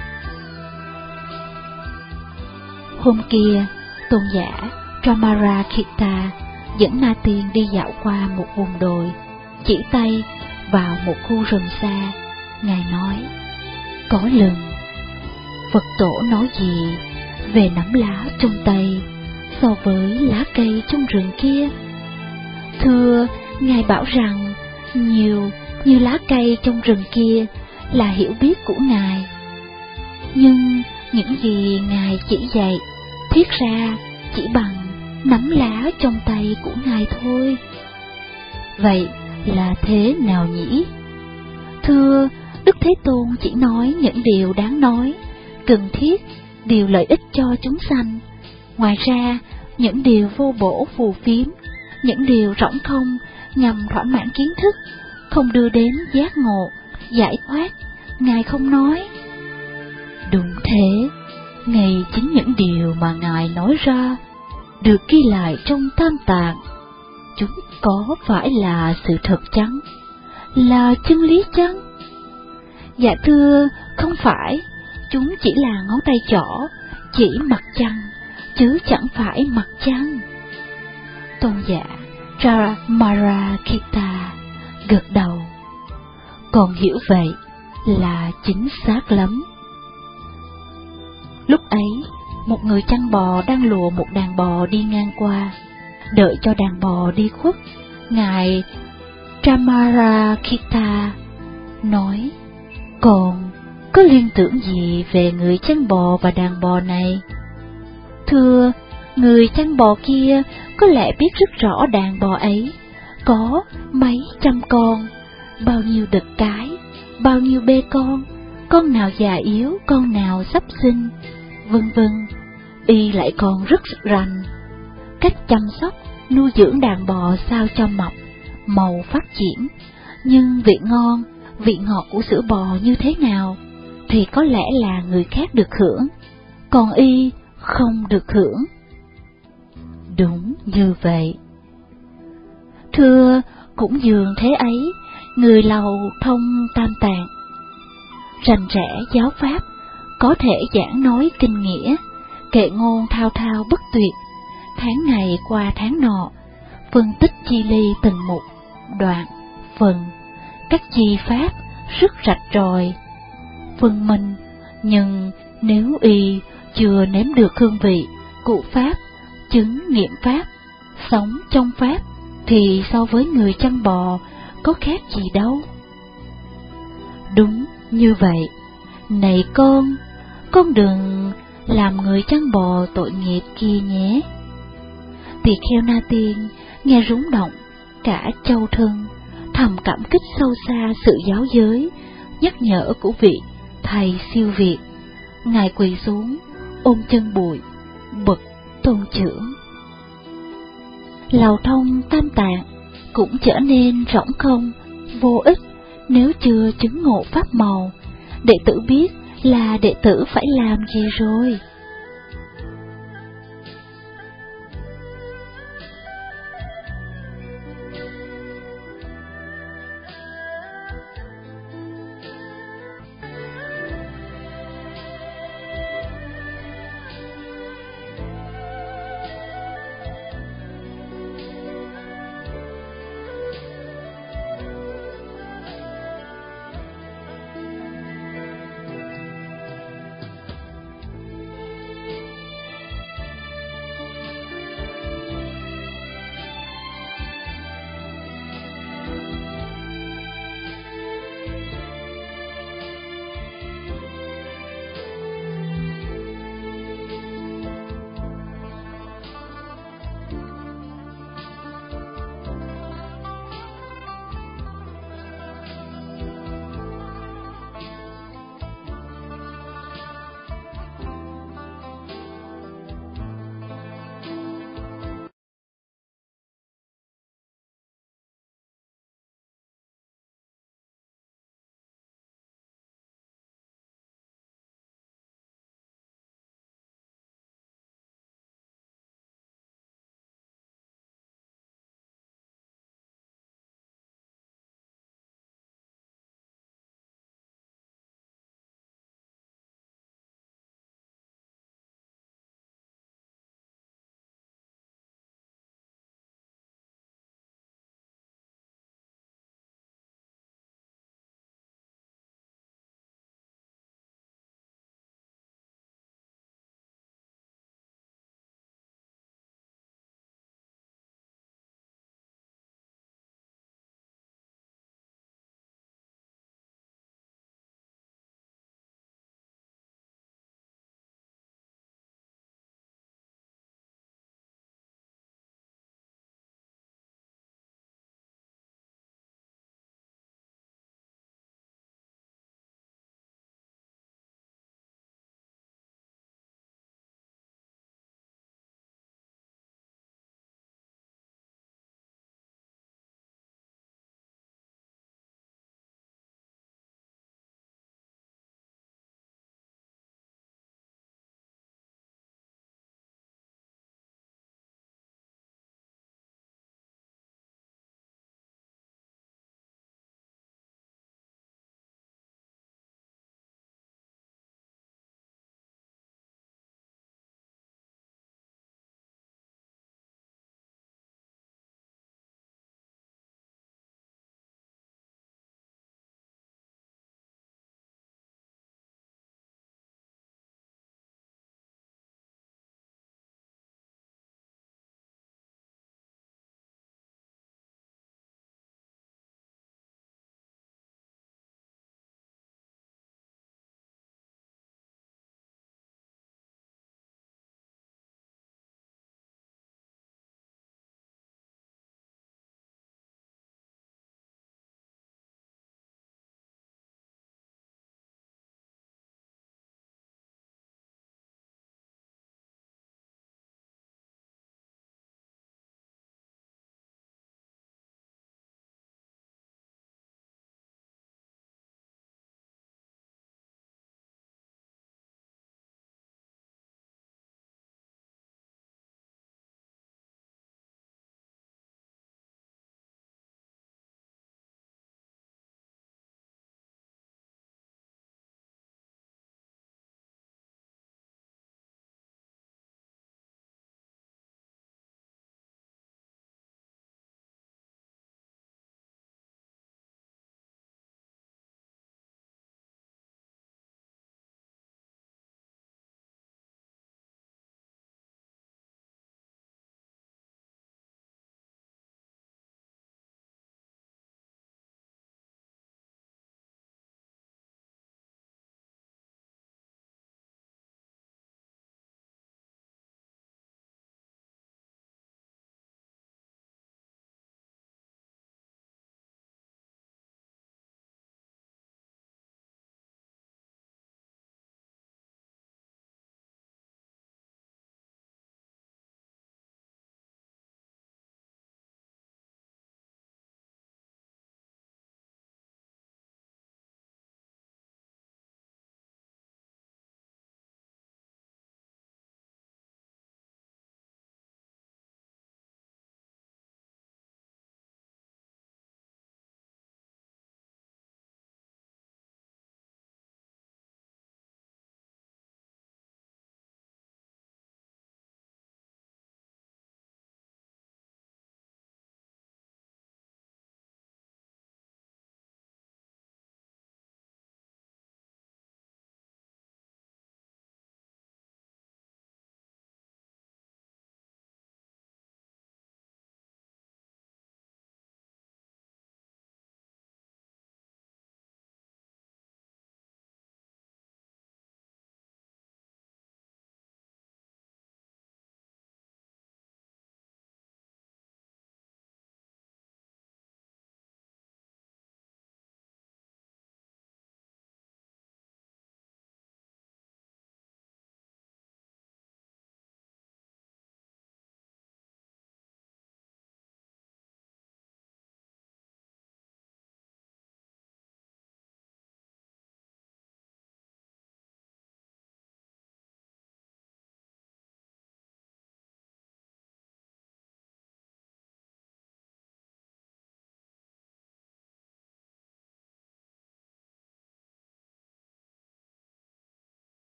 Hôm kia, tôn giả Brahmarakkhita dẫn Na Tiên đi dạo qua một vùng đồi, chỉ tay vào một khu rừng xa. Ngài nói: có lần, Phật tổ nói gì về nắm lá trong tay so với lá cây trong rừng kia? Thưa, Ngài bảo rằng nhiều như lá cây trong rừng kia là hiểu biết của Ngài. Nhưng những gì Ngài chỉ dạy thiết ra chỉ bằng nắm lá trong tay của Ngài thôi. Vậy là thế nào nhỉ? Thưa, Đức Thế Tôn chỉ nói những điều đáng nói, cần thiết, điều lợi ích cho chúng sanh. Ngoài ra, những điều vô bổ phù phiếm, những điều rỗng không nhằm thỏa mãn kiến thức, không đưa đến giác ngộ, giải thoát, Ngài không nói. Đúng thế, ngay chính những điều mà Ngài nói ra được ghi lại trong Tam Tạng, chúng có phải là sự thật chăng? Là chân lý chăng? Dạ thưa, không phải, chúng chỉ là ngón tay trỏ, chỉ mặt trăng, chứ chẳng phải mặt trăng. Tôn giả Charamarakita gật đầu. Con hiểu vậy là chính xác lắm. Lúc ấy, một người chăn bò đang lùa một đàn bò đi ngang qua. Đợi cho đàn bò đi khuất, Ngài Charamarakita nói: Con có liên tưởng gì về người chăn bò và đàn bò này? Thưa, người chăn bò kia có lẽ biết rất rõ đàn bò ấy có mấy trăm con, bao nhiêu đực cái, bao nhiêu bê con, con nào già yếu, con nào sắp sinh, vân vân. Y lại còn rất rành cách chăm sóc, nuôi dưỡng đàn bò sao cho mập, màu phát triển. Nhưng vị ngon, vị ngọt của sữa bò như thế nào thì có lẽ là người khác được hưởng, còn y không được hưởng. Đúng như vậy. Thưa, cũng dường thế ấy, người lầu thông Tam Tạng, rành rẽ giáo pháp, có thể giảng nói kinh nghĩa, kệ ngôn thao thao bất tuyệt, tháng ngày qua tháng nọ, phân tích chi ly từng mục, đoạn, phần, các chi pháp rất rạch ròi, phân minh. Nhưng nếu y chưa nếm được hương vị của pháp, chứng nghiệm pháp, sống trong pháp, thì so với người chăn bò có khác gì đâu. Đúng như vậy. Này con, con đừng làm người chăn bò tội nghiệp kia nhé. Tỳ kheo Na Tiên nghe rúng động cả châu thân, thầm cảm kích sâu xa sự giáo giới, nhắc nhở của vị thầy siêu việt. Ngài quỳ xuống, ôm chân bụi, bậc tôn trưởng. Lầu thông Tam Tạng cũng trở nên rỗng không, vô ích nếu chưa chứng ngộ pháp màu. Đệ tử biết là đệ tử phải làm gì rồi.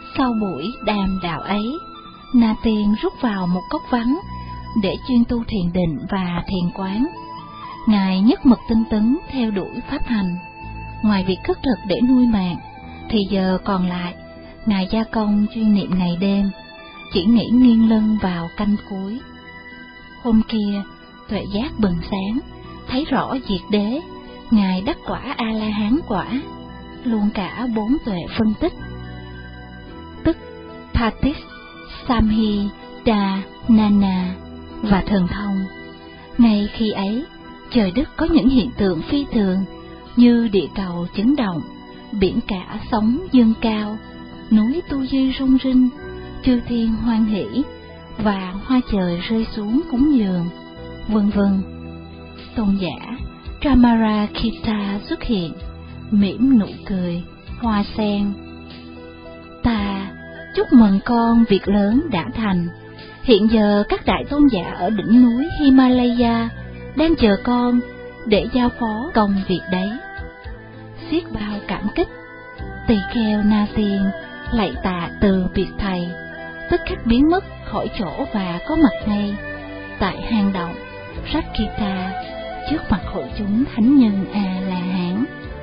Sau buổi đàm đạo ấy, Na Tiên rút vào một cốc vắng để chuyên tu thiền định và thiền quán. Ngài nhất mực tinh tấn theo đuổi pháp hành. Ngoài việc khất thực để nuôi mạng, thì giờ còn lại, Ngài gia công chuyên niệm ngày đêm, chỉ nghĩ nghiêng lưng vào canh cuối. Hôm kia, tuệ giác bừng sáng, thấy rõ diệt đế, Ngài đắc quả A-la-hán quả, luôn cả bốn tuệ phân tích, tức Patis, Samhi, Đa, Nana và thần thông. Ngay khi ấy, trời đất có những hiện tượng phi thường như địa cầu chấn động, biển cả sóng dâng cao, núi Tu Di rung rinh, chư thiên hoan hỷ và hoa trời rơi xuống cúng dường, vân vân. Tôn giả Tramarakita xuất hiện, mỉm nụ cười, hoa sen. Ta chúc mừng con việc lớn đã thành. Hiện giờ các đại tôn giả ở đỉnh núi Himalaya đang chờ con để giao phó công việc đấy. Xiết bao cảm kích, tỳ kheo Na Tiên lạy tạ từ biệt thầy, tức khắc biến mất khỏi chỗ và có mặt ngay tại hang động Rakkhita trước mặt hội chúng thánh nhân A-la-hán.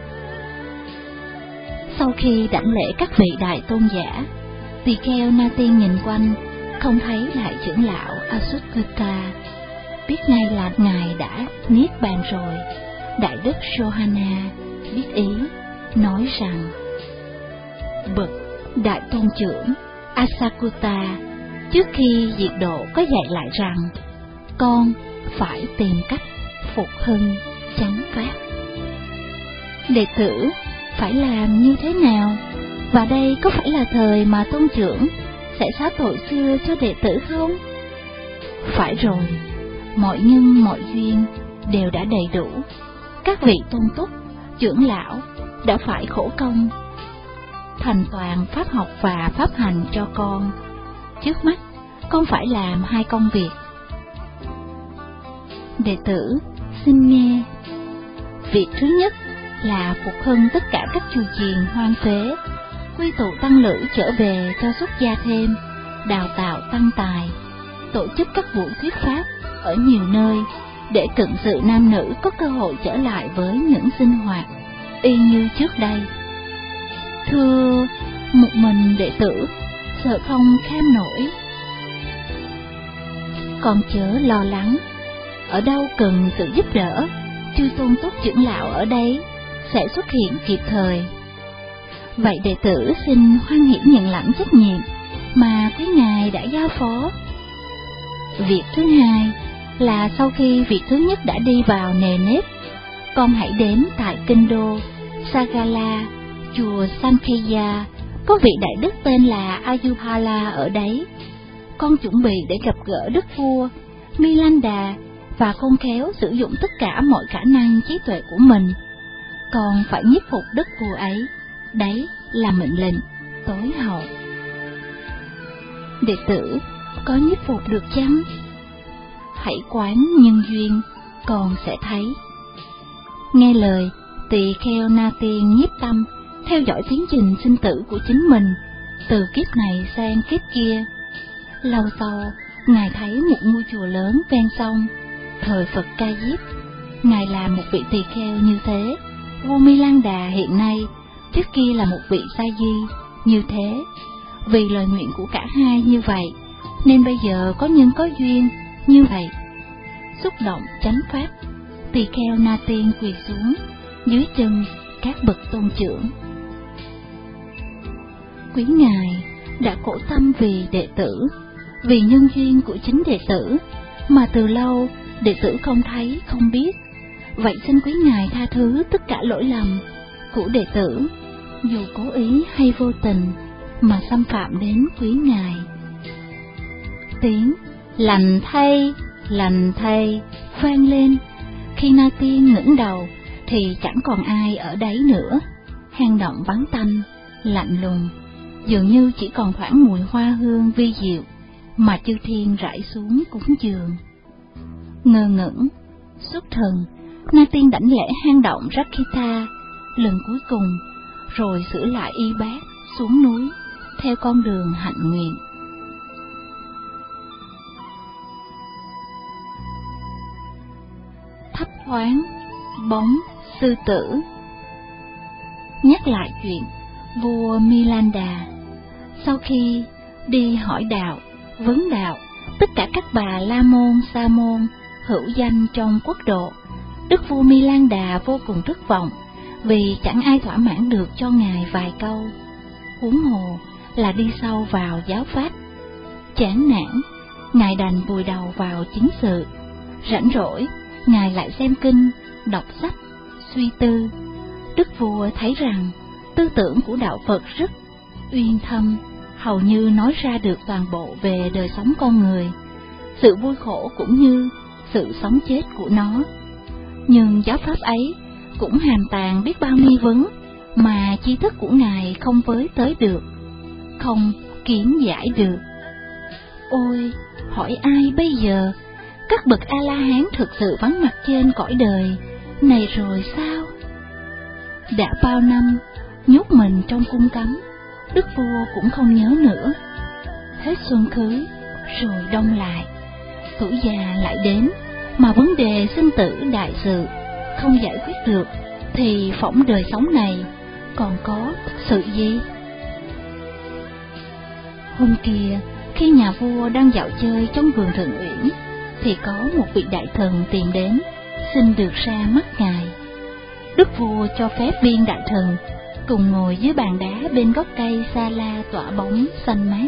Sau khi đảnh lễ các vị đại tôn giả, tỳ kheo Na Tiên nhìn quanh, không thấy lại trưởng lão Asuketa, biết ngay là ngài đã niết bàn rồi. Đại đức Sohana biết ý, nói rằng: bậc đại tôn trưởng Asakuta trước khi diệt độ có dạy lại rằng con phải tìm cách phục hưng chánh pháp. Đệ tử phải làm như thế nào? Và đây có phải là thời mà tôn trưởng sẽ xá tội xưa cho đệ tử không? Phải rồi, mọi nhân mọi duyên đều đã đầy đủ. Các vị tôn túc, trưởng lão đã phải khổ công thành toàn pháp học và pháp hành cho con. Trước mắt, con phải làm hai công việc. Đệ tử xin nghe. Việc thứ nhất là phục hưng tất cả các chùa chiền hoang phế, quy tụ tăng lữ trở về cho xuất gia thêm, đào tạo tăng tài, tổ chức các buổi thuyết pháp ở nhiều nơi để cận sự nam nữ có cơ hội trở lại với những sinh hoạt y như trước đây. Thưa, một mình đệ tử sợ không kham nổi. Con chớ lo lắng, ở đâu cần sự giúp đỡ, chư tôn túc trưởng lão ở đây sẽ xuất hiện kịp thời. Vậy đệ tử xin hoan hỷ nhận lãnh trách nhiệm mà quý ngài đã giao phó. Việc thứ hai là sau khi việc thứ nhất đã đi vào nề nếp, con hãy đến tại kinh đô Sagala, chùa Sankheya, có vị đại đức tên là Ayupala ở đấy. Con chuẩn bị để gặp gỡ đức vua Milanda và khôn khéo sử dụng tất cả mọi khả năng trí tuệ của mình. Con phải nhiếp phục đức vua ấy, đấy là mệnh lệnh tối hậu. Đệ tử có nhiếp phục được chăng? Hãy quán nhân duyên, con sẽ thấy. Nghe lời, tỳ kheo Na Tiên nhiếp tâm, theo dõi tiến trình sinh tử của chính mình, từ kiếp này sang kiếp kia. Lâu sau, ngài thấy một ngôi chùa lớn ven sông, thời Phật Ca Diếp. Ngài là một vị tỳ kheo như thế. Vua Milanda hiện nay, trước kia là một vị sa di như thế. Vì lời nguyện của cả hai như vậy, nên bây giờ có nhân có duyên như vậy. Xúc động chánh pháp, tỳ kheo Na Tiên quỳ xuống dưới chân các bậc tôn trưởng. Quý ngài đã khổ tâm vì đệ tử, vì nhân duyên của chính đệ tử mà từ lâu đệ tử không thấy không biết. Vậy xin quý ngài tha thứ tất cả lỗi lầm của đệ tử, dù cố ý hay vô tình mà xâm phạm đến quý ngài. Tiếng lành thay, lành thay vang lên. Khi Na Tiên ngẩng đầu thì chẳng còn ai ở đấy nữa. Hang động vắng tanh, lạnh lùng, dường như chỉ còn khoảng mùi hoa hương vi diệu mà chư thiên rải xuống cúng dường. Ngơ ngẩn, xuất thần, Na Tiên đảnh lễ hang động Rakkhita lần cuối cùng, rồi sửa lại y bát xuống núi theo con đường hạnh nguyện. Thấp thoáng bóng sư tử. Nhắc lại chuyện vua Milanda, sau khi đi hỏi đạo, vấn đạo tất cả các bà la môn, sa môn hữu danh trong quốc độ, đức vua Milanda vô cùng thất vọng vì chẳng ai thỏa mãn được cho ngài vài câu, huống hồ là đi sâu vào giáo pháp. Chán nản, ngài đành vùi đầu vào chính sự. Rảnh rỗi, ngài lại xem kinh, đọc sách, suy tư. Đức vua thấy rằng tư tưởng của đạo Phật rất uyên thâm, hầu như nói ra được toàn bộ về đời sống con người, sự vui khổ cũng như sự sống chết của nó. Nhưng giáo pháp ấy cũng hàm tàng biết bao nghi vấn mà tri thức của ngài không với tới được, không kiến giải được. Ôi, hỏi ai bây giờ? Các bậc A-la-hán thực sự vắng mặt trên cõi đời này rồi sao? Đã bao năm nhốt mình trong cung cấm, đức vua cũng không nhớ nữa. Hết xuân khứ rồi đông lại, tuổi già lại đến, mà vấn đề sinh tử đại sự không giải quyết được, thì phỏng đời sống này còn có sự gì? Hôm kia, khi nhà vua đang dạo chơi trong vườn Thượng Uyển, thì có một vị đại thần tìm đến, xin được ra mắt ngài. Đức vua cho phép viên đại thần cùng ngồi dưới bàn đá bên gốc cây sa la tỏa bóng xanh mát.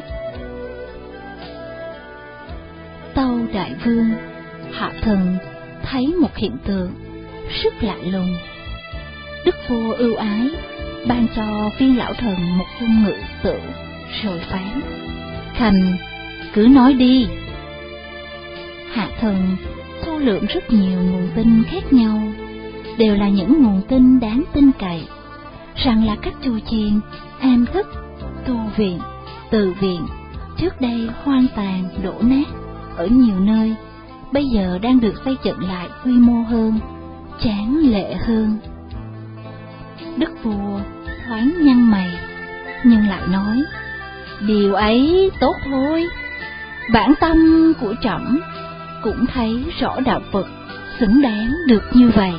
Tâu đại vương, hạ thần thấy một hiện tượng rất lạ lùng. Đức vua ưu ái ban cho viên lão thần một ngôn ngữ tử, rồi phán: Khanh, cứ nói đi. Hạ thần thu lượng rất nhiều nguồn tin khác nhau, đều là những nguồn tin đáng tin cậy, rằng là các chùa chiền, am thất, tu viện, từ viện trước đây hoang tàn đổ nát ở nhiều nơi, bây giờ đang được xây dựng lại quy mô hơn, tráng lệ hơn. Đức vua thoáng nhăn mày, nhưng lại nói: Điều ấy tốt thôi, bản tâm của trẫm cũng thấy rõ đạo Phật xứng đáng được như vậy.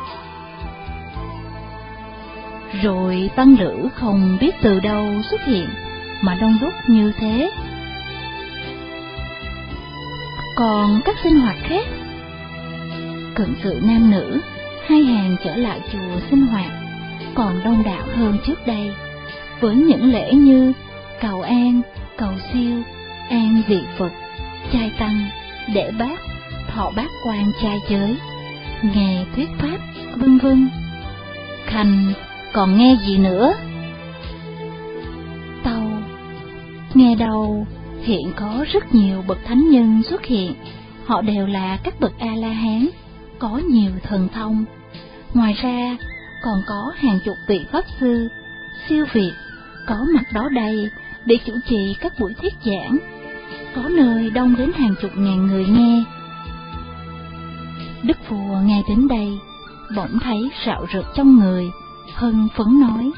Rồi tăng lữ không biết từ đâu xuất hiện mà đông đúc như thế. Còn các sinh hoạt khác, cận sự nam nữ hai hàng trở lại chùa sinh hoạt còn đông đảo hơn trước đây, với những lễ như cầu an, cầu siêu, an vị Phật, trai tăng, để bác, thọ bát quan trai giới, nghe thuyết pháp, vân vân. Khanh còn nghe gì nữa? Tâu: Nghe đâu hiện có rất nhiều bậc thánh nhân xuất hiện, họ đều là các bậc A-la-hán, có nhiều thần thông. Ngoài ra còn có hàng chục vị pháp sư, siêu việt có mặt đó đây để chủ trì các buổi thuyết giảng, có nơi đông đến hàng chục ngàn người nghe. Đức vua nghe đến đây bỗng thấy rạo rực trong người, hân phấn nói: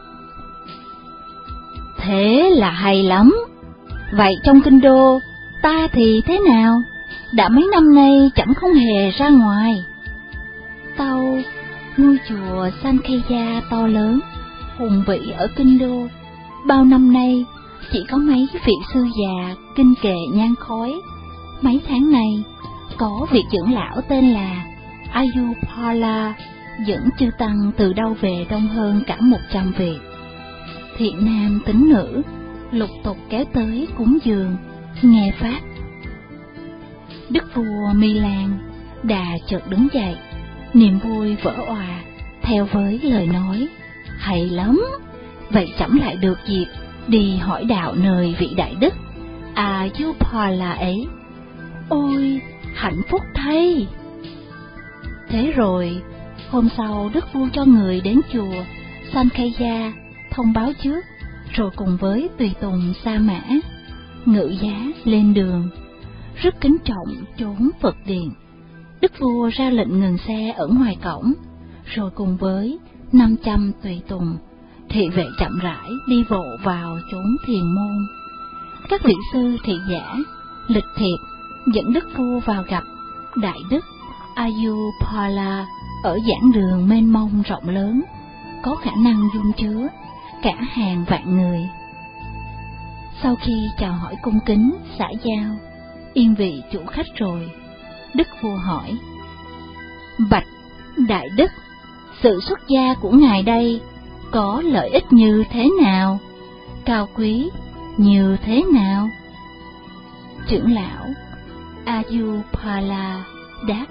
Thế là hay lắm. Vậy trong kinh đô ta thì thế nào? Đã mấy năm nay chẳng không hề ra ngoài. Tâu: Ngôi chùa Sankheya to lớn, hùng vĩ ở kinh đô, bao năm nay chỉ có mấy vị sư già kinh kệ nhang khói. Mấy tháng này có vị trưởng lão tên là Ayupala dẫn chư tăng từ đâu về đông hơn cả một trăm vị. Thiện nam tín nữ lục tục kéo tới cúng dường, nghe pháp. Đức vua Milan đà chợt đứng dậy, niềm vui vỡ òa theo với lời nói: Hay lắm, vậy trẫm lại được dịp đi hỏi đạo nơi vị đại đức Ayupala ấy. Ôi, hạnh phúc thay! Thế rồi, hôm sau đức vua cho người đến chùa Sankheya thông báo trước, rồi cùng với tùy tùng sa mã, ngự giá lên đường, rất kính trọng trốn Phật điện. Đức vua ra lệnh ngừng xe ở ngoài cổng, rồi cùng với năm trăm tùy tùng Thị vệ chậm rãi đi bộ vào chốn thiền môn. Các vị sư thị giả lịch thiệp dẫn đức vua vào gặp Đại Đức Ayurpala ở giảng đường mênh mông rộng lớn, có khả năng dung chứa cả hàng vạn người. Sau khi chào hỏi cung kính, xã giao, yên vị chủ khách rồi, đức vua hỏi: Bạch Đại Đức, sự xuất gia của ngài đây có lợi ích như thế nào, cao quý như thế nào? Trưởng lão Ayurpala đáp: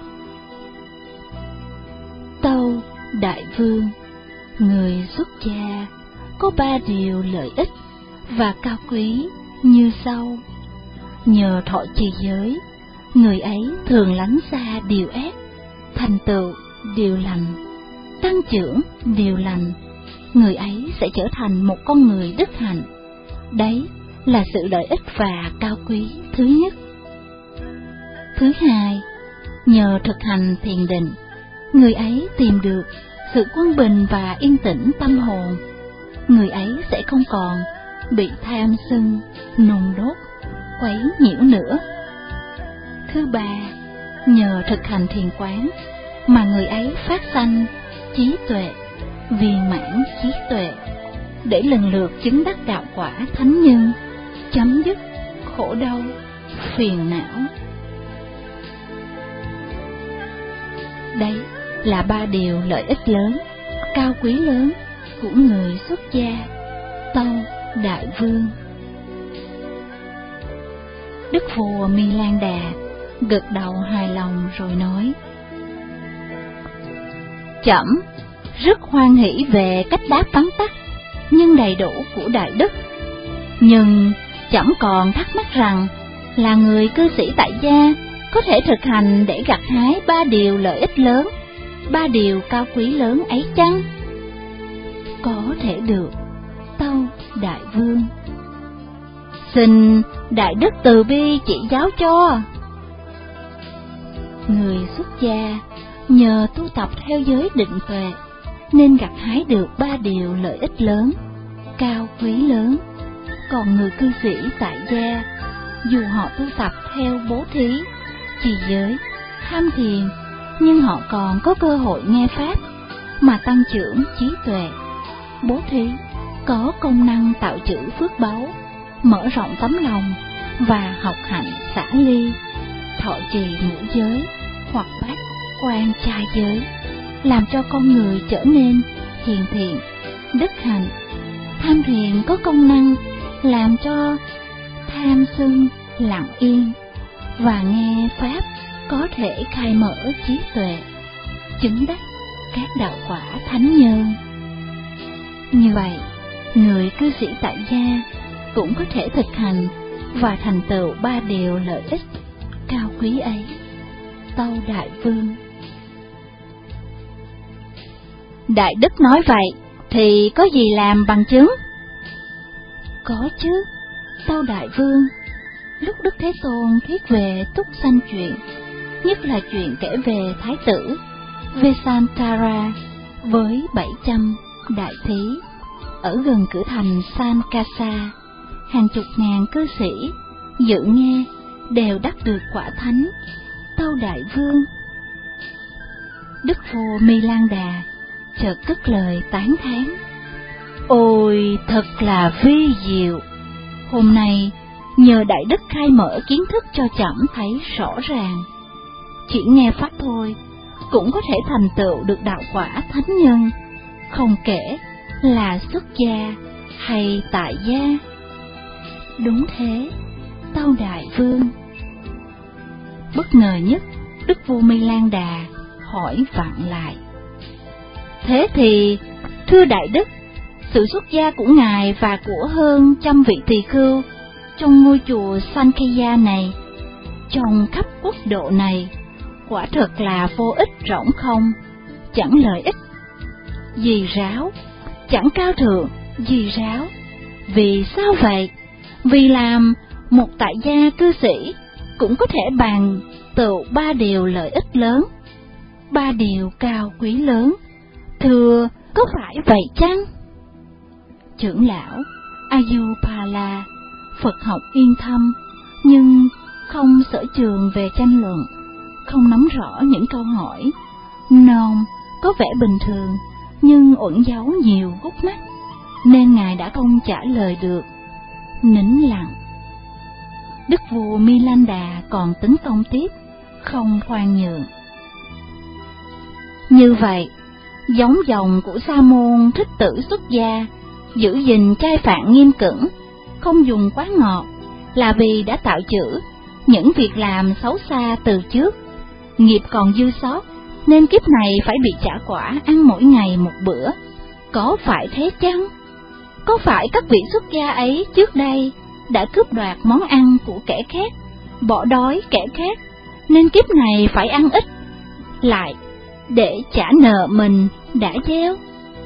Tâu Đại Vương, người xuất gia có ba điều lợi ích và cao quý như sau. Nhờ thọ trì giới, người ấy thường lánh xa điều ác, thành tựu điều lành, tăng trưởng điều lành. Người ấy sẽ trở thành một con người đức hạnh. Đấy là sự lợi ích và cao quý thứ nhất. Thứ hai, nhờ thực hành thiền định, người ấy tìm được sự quân bình và yên tĩnh tâm hồn. Người ấy sẽ không còn bị tham sân, nung đốt, quấy nhiễu nữa. Thứ ba, nhờ thực hành thiền quán mà người ấy phát sanh trí tuệ, viên mãn trí tuệ, để lần lượt chứng đắc đạo quả thánh nhân, chấm dứt khổ đau, phiền não. Đấy là ba điều lợi ích lớn, cao quý lớn của người xuất gia, tâu Đại Vương. Đức vua Mi Lan Đà gật đầu hài lòng rồi nói: Trẫm rất hoan hỷ về cách đáp vắn tắt nhưng đầy đủ của Đại Đức. Nhưng trẫm còn thắc mắc rằng là người cư sĩ tại gia có thể thực hành để gặt hái ba điều lợi ích lớn, ba điều cao quý lớn ấy chăng? Có thể được, tâu Đại Vương. Xin Đại Đức từ bi chỉ giáo cho. Người xuất gia nhờ tu tập theo giới định tuệ nên gặt hái được ba điều lợi ích lớn, cao quý lớn. Còn người cư sĩ tại gia, dù họ tu tập theo bố thí, trì giới, tham thiền, nhưng họ còn có cơ hội nghe pháp mà tăng trưởng trí tuệ. Bố thí có công năng tạo trữ phước báu, mở rộng tấm lòng và học hạnh xả ly. Thọ trì ngũ giới hoặc bát quan trai giới làm cho con người trở nên hiền thiện, đức hạnh. Tham thiền có công năng làm cho tham sân lặng yên, và nghe pháp có thể khai mở trí tuệ, chứng đắc các đạo quả thánh nhân. Như vậy, người cư sĩ tại gia cũng có thể thực hành và thành tựu ba điều lợi ích cao quý ấy, tâu Đại Vương. Đại Đức nói vậy thì có gì làm bằng chứng? Có chứ, tâu Đại Vương. Lúc Đức Thế Tôn thuyết về túc sanh chuyện, nhất là chuyện kể về Thái tử Vesantara với bảy trăm đại thí ở gần cửa thành Sankasa, hàng chục ngàn cư sĩ dự nghe đều đắc được quả thánh, tâu Đại Vương. Đức vua Mi Lan Đà chợt cất lời tán thán: Ôi, thật là vi diệu! Hôm nay nhờ Đại Đức khai mở kiến thức cho trẫm thấy rõ ràng, chỉ nghe pháp thôi cũng có thể thành tựu được đạo quả thánh nhân, không kể là xuất gia hay tại gia. Đúng thế, tâu Đại Vương. Bất ngờ nhất, Đức vua Mi Lan Đà hỏi vặn lại: Thế thì, thưa Đại Đức, sự xuất gia của ngài và của hơn trăm vị tỳ khưu trong ngôi chùa Sankhya này, trong khắp quốc độ này, quả thật là vô ích rỗng không, chẳng lợi ích gì ráo, chẳng cao thượng gì ráo. Vì sao vậy? Vì làm một tại gia cư sĩ cũng có thể bàn tựu ba điều lợi ích lớn, ba điều cao quý lớn. Thưa, có phải vậy chăng? Trưởng lão Ayurpala, Phật học yên thâm, nhưng không sở trường về tranh luận, không nắm rõ những câu hỏi non có vẻ bình thường nhưng uẩn giấu nhiều gút mắt, nên ngài đã không trả lời được. Nín lặng. Đức vua Milanda còn tấn công tiếp, không khoan nhượng. Như vậy, giống dòng của Sa môn Thích Tử xuất gia, giữ gìn cai phạn nghiêm cẩn, không dùng quá ngọt, là vì đã tạo chữ những việc làm xấu xa từ trước, nghiệp còn dư sót, nên kiếp này phải bị trả quả ăn mỗi ngày một bữa. Có phải thế chăng? Có phải các vị xuất gia ấy trước đây đã cướp đoạt món ăn của kẻ khác, bỏ đói kẻ khác, nên kiếp này phải ăn ít lại để trả nợ mình đã gieo?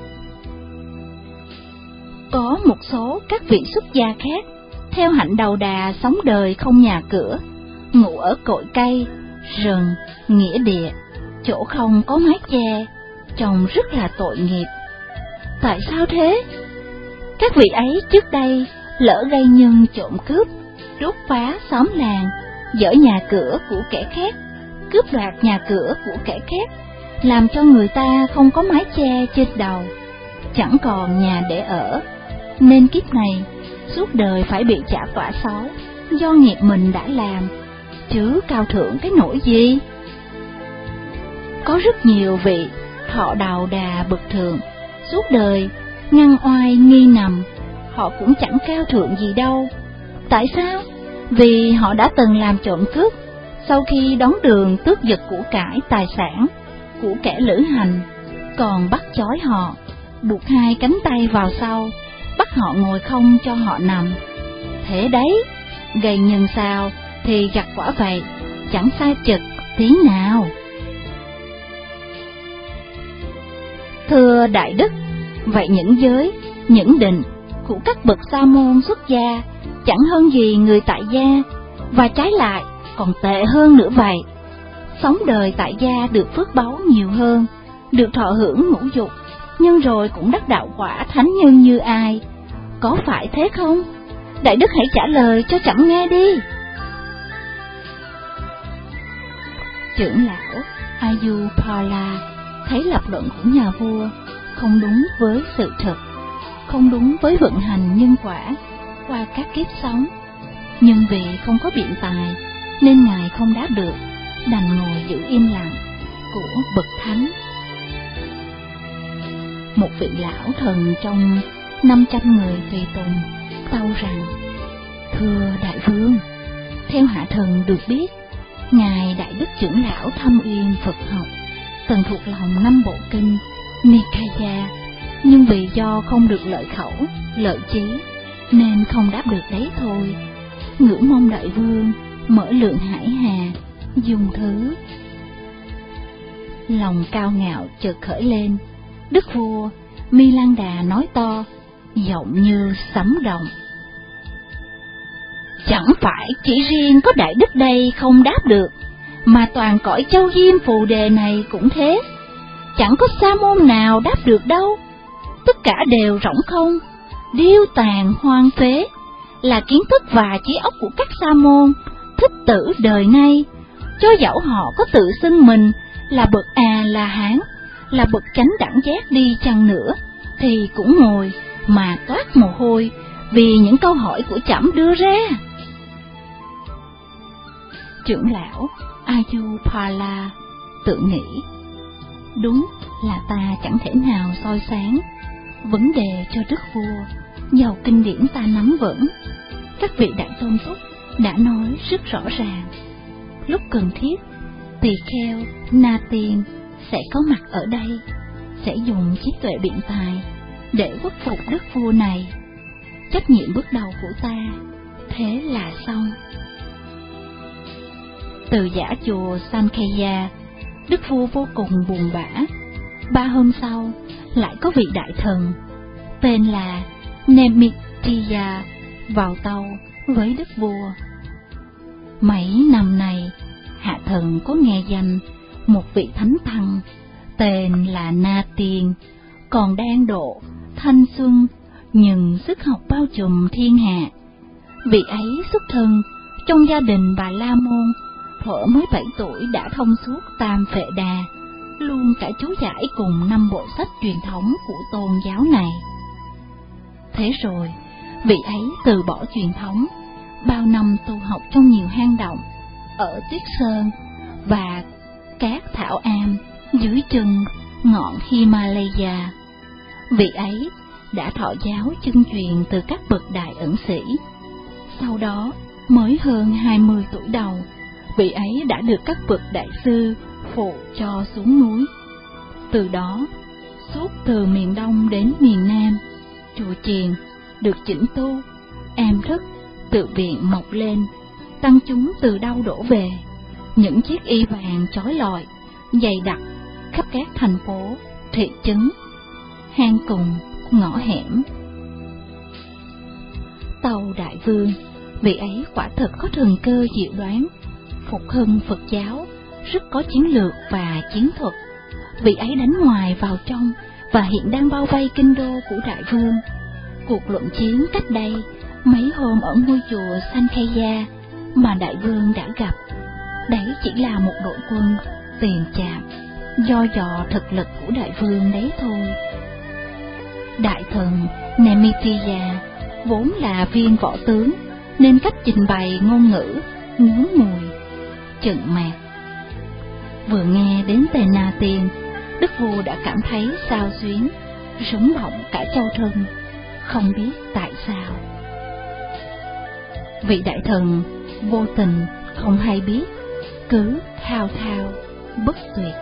Có một số các vị xuất gia khác theo hạnh đầu đà sống đời không nhà cửa, ngủ ở cội cây, rừng, nghĩa địa, chỗ không có mái che, trông rất là tội nghiệp. Tại sao thế? Các vị ấy trước đây lỡ gây nhân trộm cướp, đốt phá xóm làng, dỡ nhà cửa của kẻ khác, cướp đoạt nhà cửa của kẻ khác, làm cho người ta không có mái che trên đầu, chẳng còn nhà để ở, nên kiếp này suốt đời phải bị trả quả xấu do nghiệp mình đã làm, chứ cao thượng cái nỗi gì. Có rất nhiều vị thọ đầu đà bậc thượng, suốt đời ngăn oai nghi nằm, họ cũng chẳng cao thượng gì đâu. Tại sao? Vì họ đã từng làm trộm cướp, sau khi đón đường tước giật của cải tài sản của kẻ lữ hành, còn bắt trói họ, buộc hai cánh tay vào sau, bắt họ ngồi không cho họ nằm. Thế đấy, gây nhân sao thì gặt quả vậy, chẳng sai chực tí nào. Thưa Đại Đức, vậy những giới, những định của các bậc sa môn xuất gia chẳng hơn gì người tại gia, và trái lại còn tệ hơn nữa vậy. Sống đời tại gia được phước báu nhiều hơn, được thọ hưởng ngũ dục, nhưng rồi cũng đắc đạo quả thánh nhân như ai. Có phải thế không? Đại Đức hãy trả lời cho trẫm nghe đi. Trưởng lão Ayurpala thấy lập luận của nhà vua không đúng với sự thật, không đúng với vận hành nhân quả qua các kiếp sống, nhưng vì không có biện tài nên ngài không đáp được, đành ngồi giữ im lặng của bậc thánh. Một vị lão thần trong năm trăm người tùy tùng tâu rằng: Thưa đại vương, theo hạ thần được biết, ngài Đại Đức trưởng lão Thâm Uyên Phật học từng thuộc lòng năm bộ kinh Nikaya, nhưng vì do không được lợi khẩu, lợi trí nên không đáp được đấy thôi. Ngưỡng mong đại vương mở lượng hải hà dùng thứ. Lòng cao ngạo chợt khởi lên, đức vua Milanda nói to, giọng như sấm động: Chẳng phải chỉ riêng có Đại Đức đây không đáp được, mà toàn cõi châu Diêm Phù Đề này cũng thế. Chẳng có sa môn nào đáp được đâu, tất cả đều rỗng không, điêu tàn hoang phế, là kiến thức và trí óc của các sa môn Thích Tử đời nay. Cho dẫu họ có tự xưng mình là bậc A La Hán, là bậc chánh đẳng giác đi chăng nữa, thì cũng ngồi mà toát mồ hôi vì những câu hỏi của trẫm đưa ra. Trưởng lão Ayurpala tự nghĩ, đúng là ta chẳng thể nào soi sáng vấn đề cho đức vua, dầu kinh điển ta nắm vững. Các vị đại tôn túc đã nói rất rõ ràng, lúc cần thiết tỳ kheo Na Tiên sẽ có mặt ở đây, sẽ dùng trí tuệ biện tài để khuất phục đức vua này. Trách nhiệm bước đầu của ta thế là xong. Từ giả chùa Sankheya, đức vua vô cùng buồn bã. Ba hôm sau, lại có vị đại thần tên là Nemittya vào tâu với đức vua. Mấy năm này, hạ thần có nghe danh một vị thánh tăng tên là Na Tiên, còn đang độ thanh xuân nhưng sức học bao trùm thiên hạ. Vị ấy xuất thân trong gia đình bà La Môn, thuở mới bảy tuổi đã thông suốt Tam Phệ Đà, luôn cả chú giải cùng năm bộ sách truyền thống của tôn giáo này. Thế rồi, vị ấy từ bỏ truyền thống, bao năm tu học trong nhiều hang động, ở Tuyết Sơn và các thảo am dưới chân ngọn Himalaya. Vị ấy đã thọ giáo chân truyền từ các bậc đại ẩn sĩ. Sau đó, mới hơn hai mươi tuổi đầu, vị ấy đã được các bậc đại sư phụ cho xuống núi. Từ đó, suốt từ miền Đông đến miền Nam, chùa chiền được chỉnh tu, am thức, tự viện mọc lên, tăng chúng từ đâu đổ về, những chiếc y vàng chói lọi, dày đặc khắp các thành phố, thị trấn, hang cùng, ngõ hẻm. Tâu Đại Vương, vị ấy quả thật có thần cơ diệu đoán, phục hưng Phật giáo, rất có chiến lược và chiến thuật. Vị ấy đánh ngoài vào trong và hiện đang bao vây kinh đô của Đại Vương. Cuộc luận chiến cách đây mấy hôm ở ngôi chùa Sankhya mà Đại Vương đã gặp, đấy chỉ là một đội quân tiền chạm, do dò thực lực của Đại Vương đấy thôi. Đại thần Nemitya vốn là viên võ tướng, nên cách trình bày ngôn ngữ ngứa ngùi, chận mạc. Vừa nghe đến tên Na Tiên, đức vua đã cảm thấy xao xuyến, rúng động cả châu thân, không biết tại sao. Vị đại thần vô tình không hay biết, cứ thao thao bất tuyệt.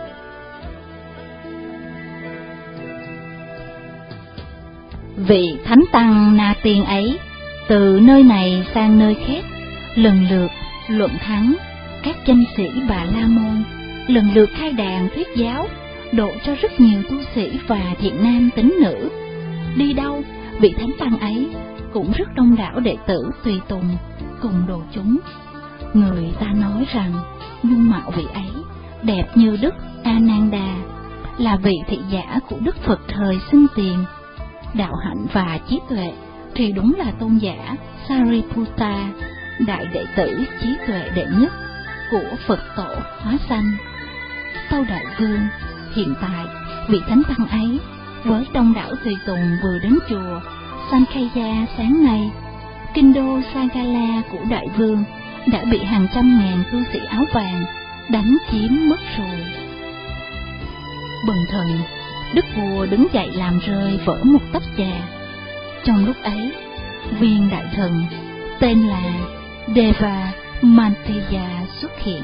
Vị thánh tăng Na Tiên ấy từ nơi này sang nơi khác, lần lượt luận thắng các danh sĩ Bà La Môn, lần lượt khai đàn thuyết giáo, độ cho rất nhiều tu sĩ và thiện nam tín nữ. Đi đâu, vị thánh tăng ấy cũng rất đông đảo đệ tử tùy tùng cùng đồ chúng. Người ta nói rằng dung mạo vị ấy đẹp như Đức Ananda, là vị thị giả của Đức Phật thời xưng tiền. Đạo hạnh và trí tuệ thì đúng là tôn giả Sariputta, đại đệ tử trí tuệ đệ nhất của Phật tổ hóa sanh. Tâu Đại Vương, hiện tại vị thánh tăng ấy với đông đảo tùy tùng vừa đến chùa Sankhya sáng nay. Kinh đô Sagala của Đại Vương đã bị hàng trăm ngàn tu sĩ áo vàng đánh chiếm mất rồi. Bần thần, đức vua đứng dậy làm rơi vỡ một tách trà. Trong lúc ấy, viên đại thần tên là Deva Mantiya xuất hiện.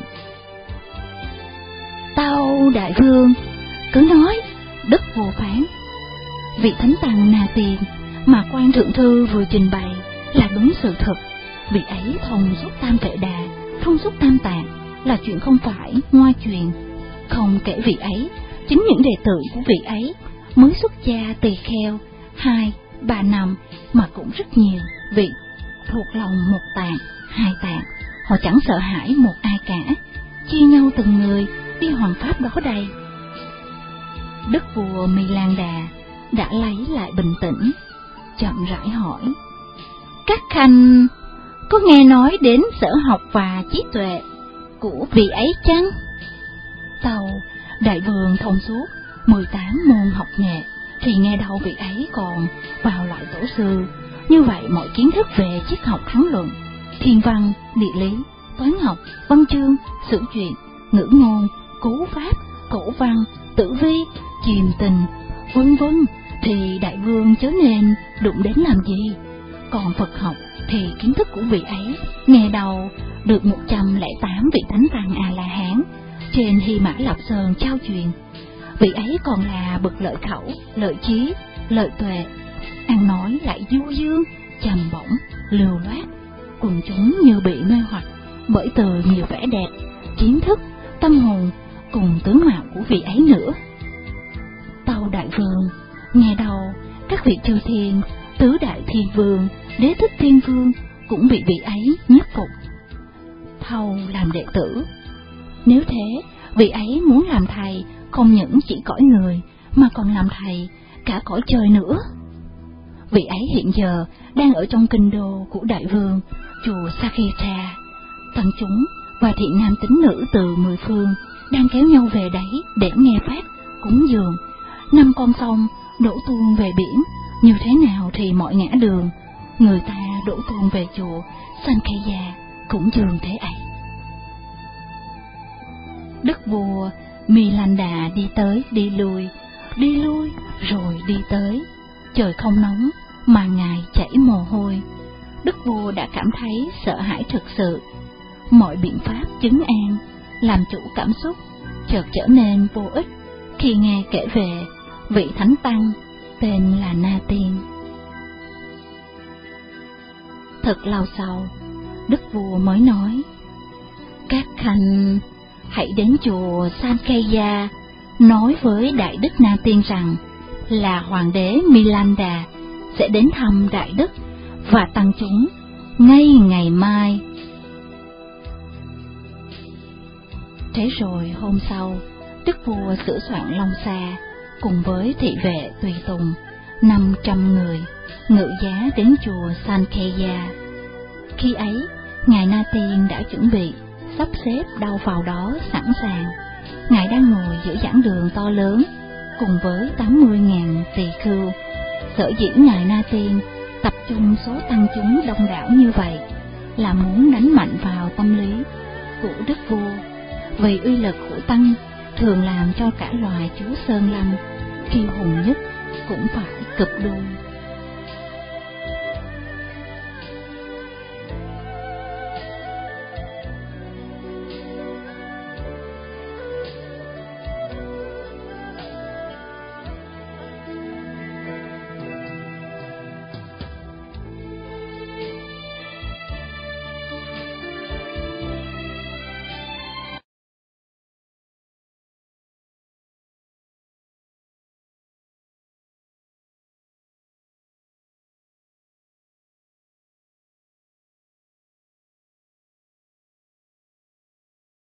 Tâu Đại Vương, cứ nói, đức vua phán. Vị thánh tăng Na Tiên mà quan thượng thư vừa trình bày là đúng sự thật. Vị ấy thông suốt Tam Vệ Đà, thông suốt Tam Tạng, là chuyện không phải ngoa truyền. Không kể vị ấy, chính những đệ tử của vị ấy mới xuất gia tỳ kheo hai ba năm mà cũng rất nhiều vị thuộc lòng một tạng, hai tạng. Họ chẳng sợ hãi một ai cả, chia nhau từng người đi hoàn pháp đó đây. Đức vua Milan-đà đã lấy lại bình tĩnh, chậm rãi hỏi: các khanh có nghe nói đến sở học và trí tuệ của vị ấy chăng? Tâu Đại Vương thông suốt mười tám môn học nghệ, thì nghe đâu vị ấy còn vào loại tổ sư. Như vậy mọi kiến thức về triết học thắng luận, thiên văn, địa lý, toán học, văn chương, sử truyện, ngữ ngôn, cú pháp, cổ văn, tử vi, chiềm tình, vân vân thì Đại Vương chớ nên đụng đến làm gì. Còn Phật học thì kiến thức của vị ấy nghe đầu được một trăm lẻ tám vị thánh tăng A La Hán trên Hy Mã Lạp Sơn trao truyền. Vị ấy còn là bậc lợi khẩu, lợi trí, lợi tuệ, ăn nói lại du dương, trầm bổng, lưu loát. Quần chúng như bị mê hoặc bởi từ nhiều vẻ đẹp, kiến thức, tâm hồn cùng tướng mạo của vị ấy nữa. Tâu Đại Vương, nghe đầu các vị chư thiên, tứ đại thiên vương, đế thích thiên vương cũng bị vị ấy nhiếp phục, thâu làm đệ tử. Nếu thế, vị ấy muốn làm thầy không những chỉ cõi người mà còn làm thầy cả cõi trời nữa. Vị ấy hiện giờ đang ở trong kinh đô của đại vương, chùa Saketa. Tăng chúng và thiện nam tín nữ từ mười phương đang kéo nhau về đấy để nghe pháp cúng dường. Năm con sông đổ tuôn về biển, như thế nào thì mọi ngã đường người ta đổ tuôn về chùa Sankheya cũng dường thế ấy. Đức vua Milanda đi tới đi lui, đi lui rồi đi tới. Trời không nóng mà ngài chảy mồ hôi. Đức vua đã cảm thấy sợ hãi thực sự. Mọi biện pháp trấn an, làm chủ cảm xúc chợt trở nên vô ích khi nghe kể về vị thánh tăng tên là Na Tiên. Thật lâu sau, đức vua mới nói: các khanh hãy đến chùa Sankheya nói với đại đức Na Tiên rằng là hoàng đế Milanda sẽ đến thăm đại đức và tăng chúng ngay ngày mai. Thế rồi hôm sau, đức vua sửa soạn long xa cùng với thị vệ tùy tùng năm trăm người ngự giá đến chùa Sankheya. Khi ấy, ngài Na Tiên đã chuẩn bị sắp xếp đâu vào đó sẵn sàng. Ngài đang ngồi giữa giảng đường to lớn cùng với tám mươi nghìn tỳ khưu. Sở dĩ ngài Na Tiên tập trung số tăng chúng đông đảo như vậy là muốn đánh mạnh vào tâm lý của đức vua, vì uy lực của tăng thường làm cho cả loài chúa Sơn Lâm khi hùng nhất cũng phải cụp đuôi.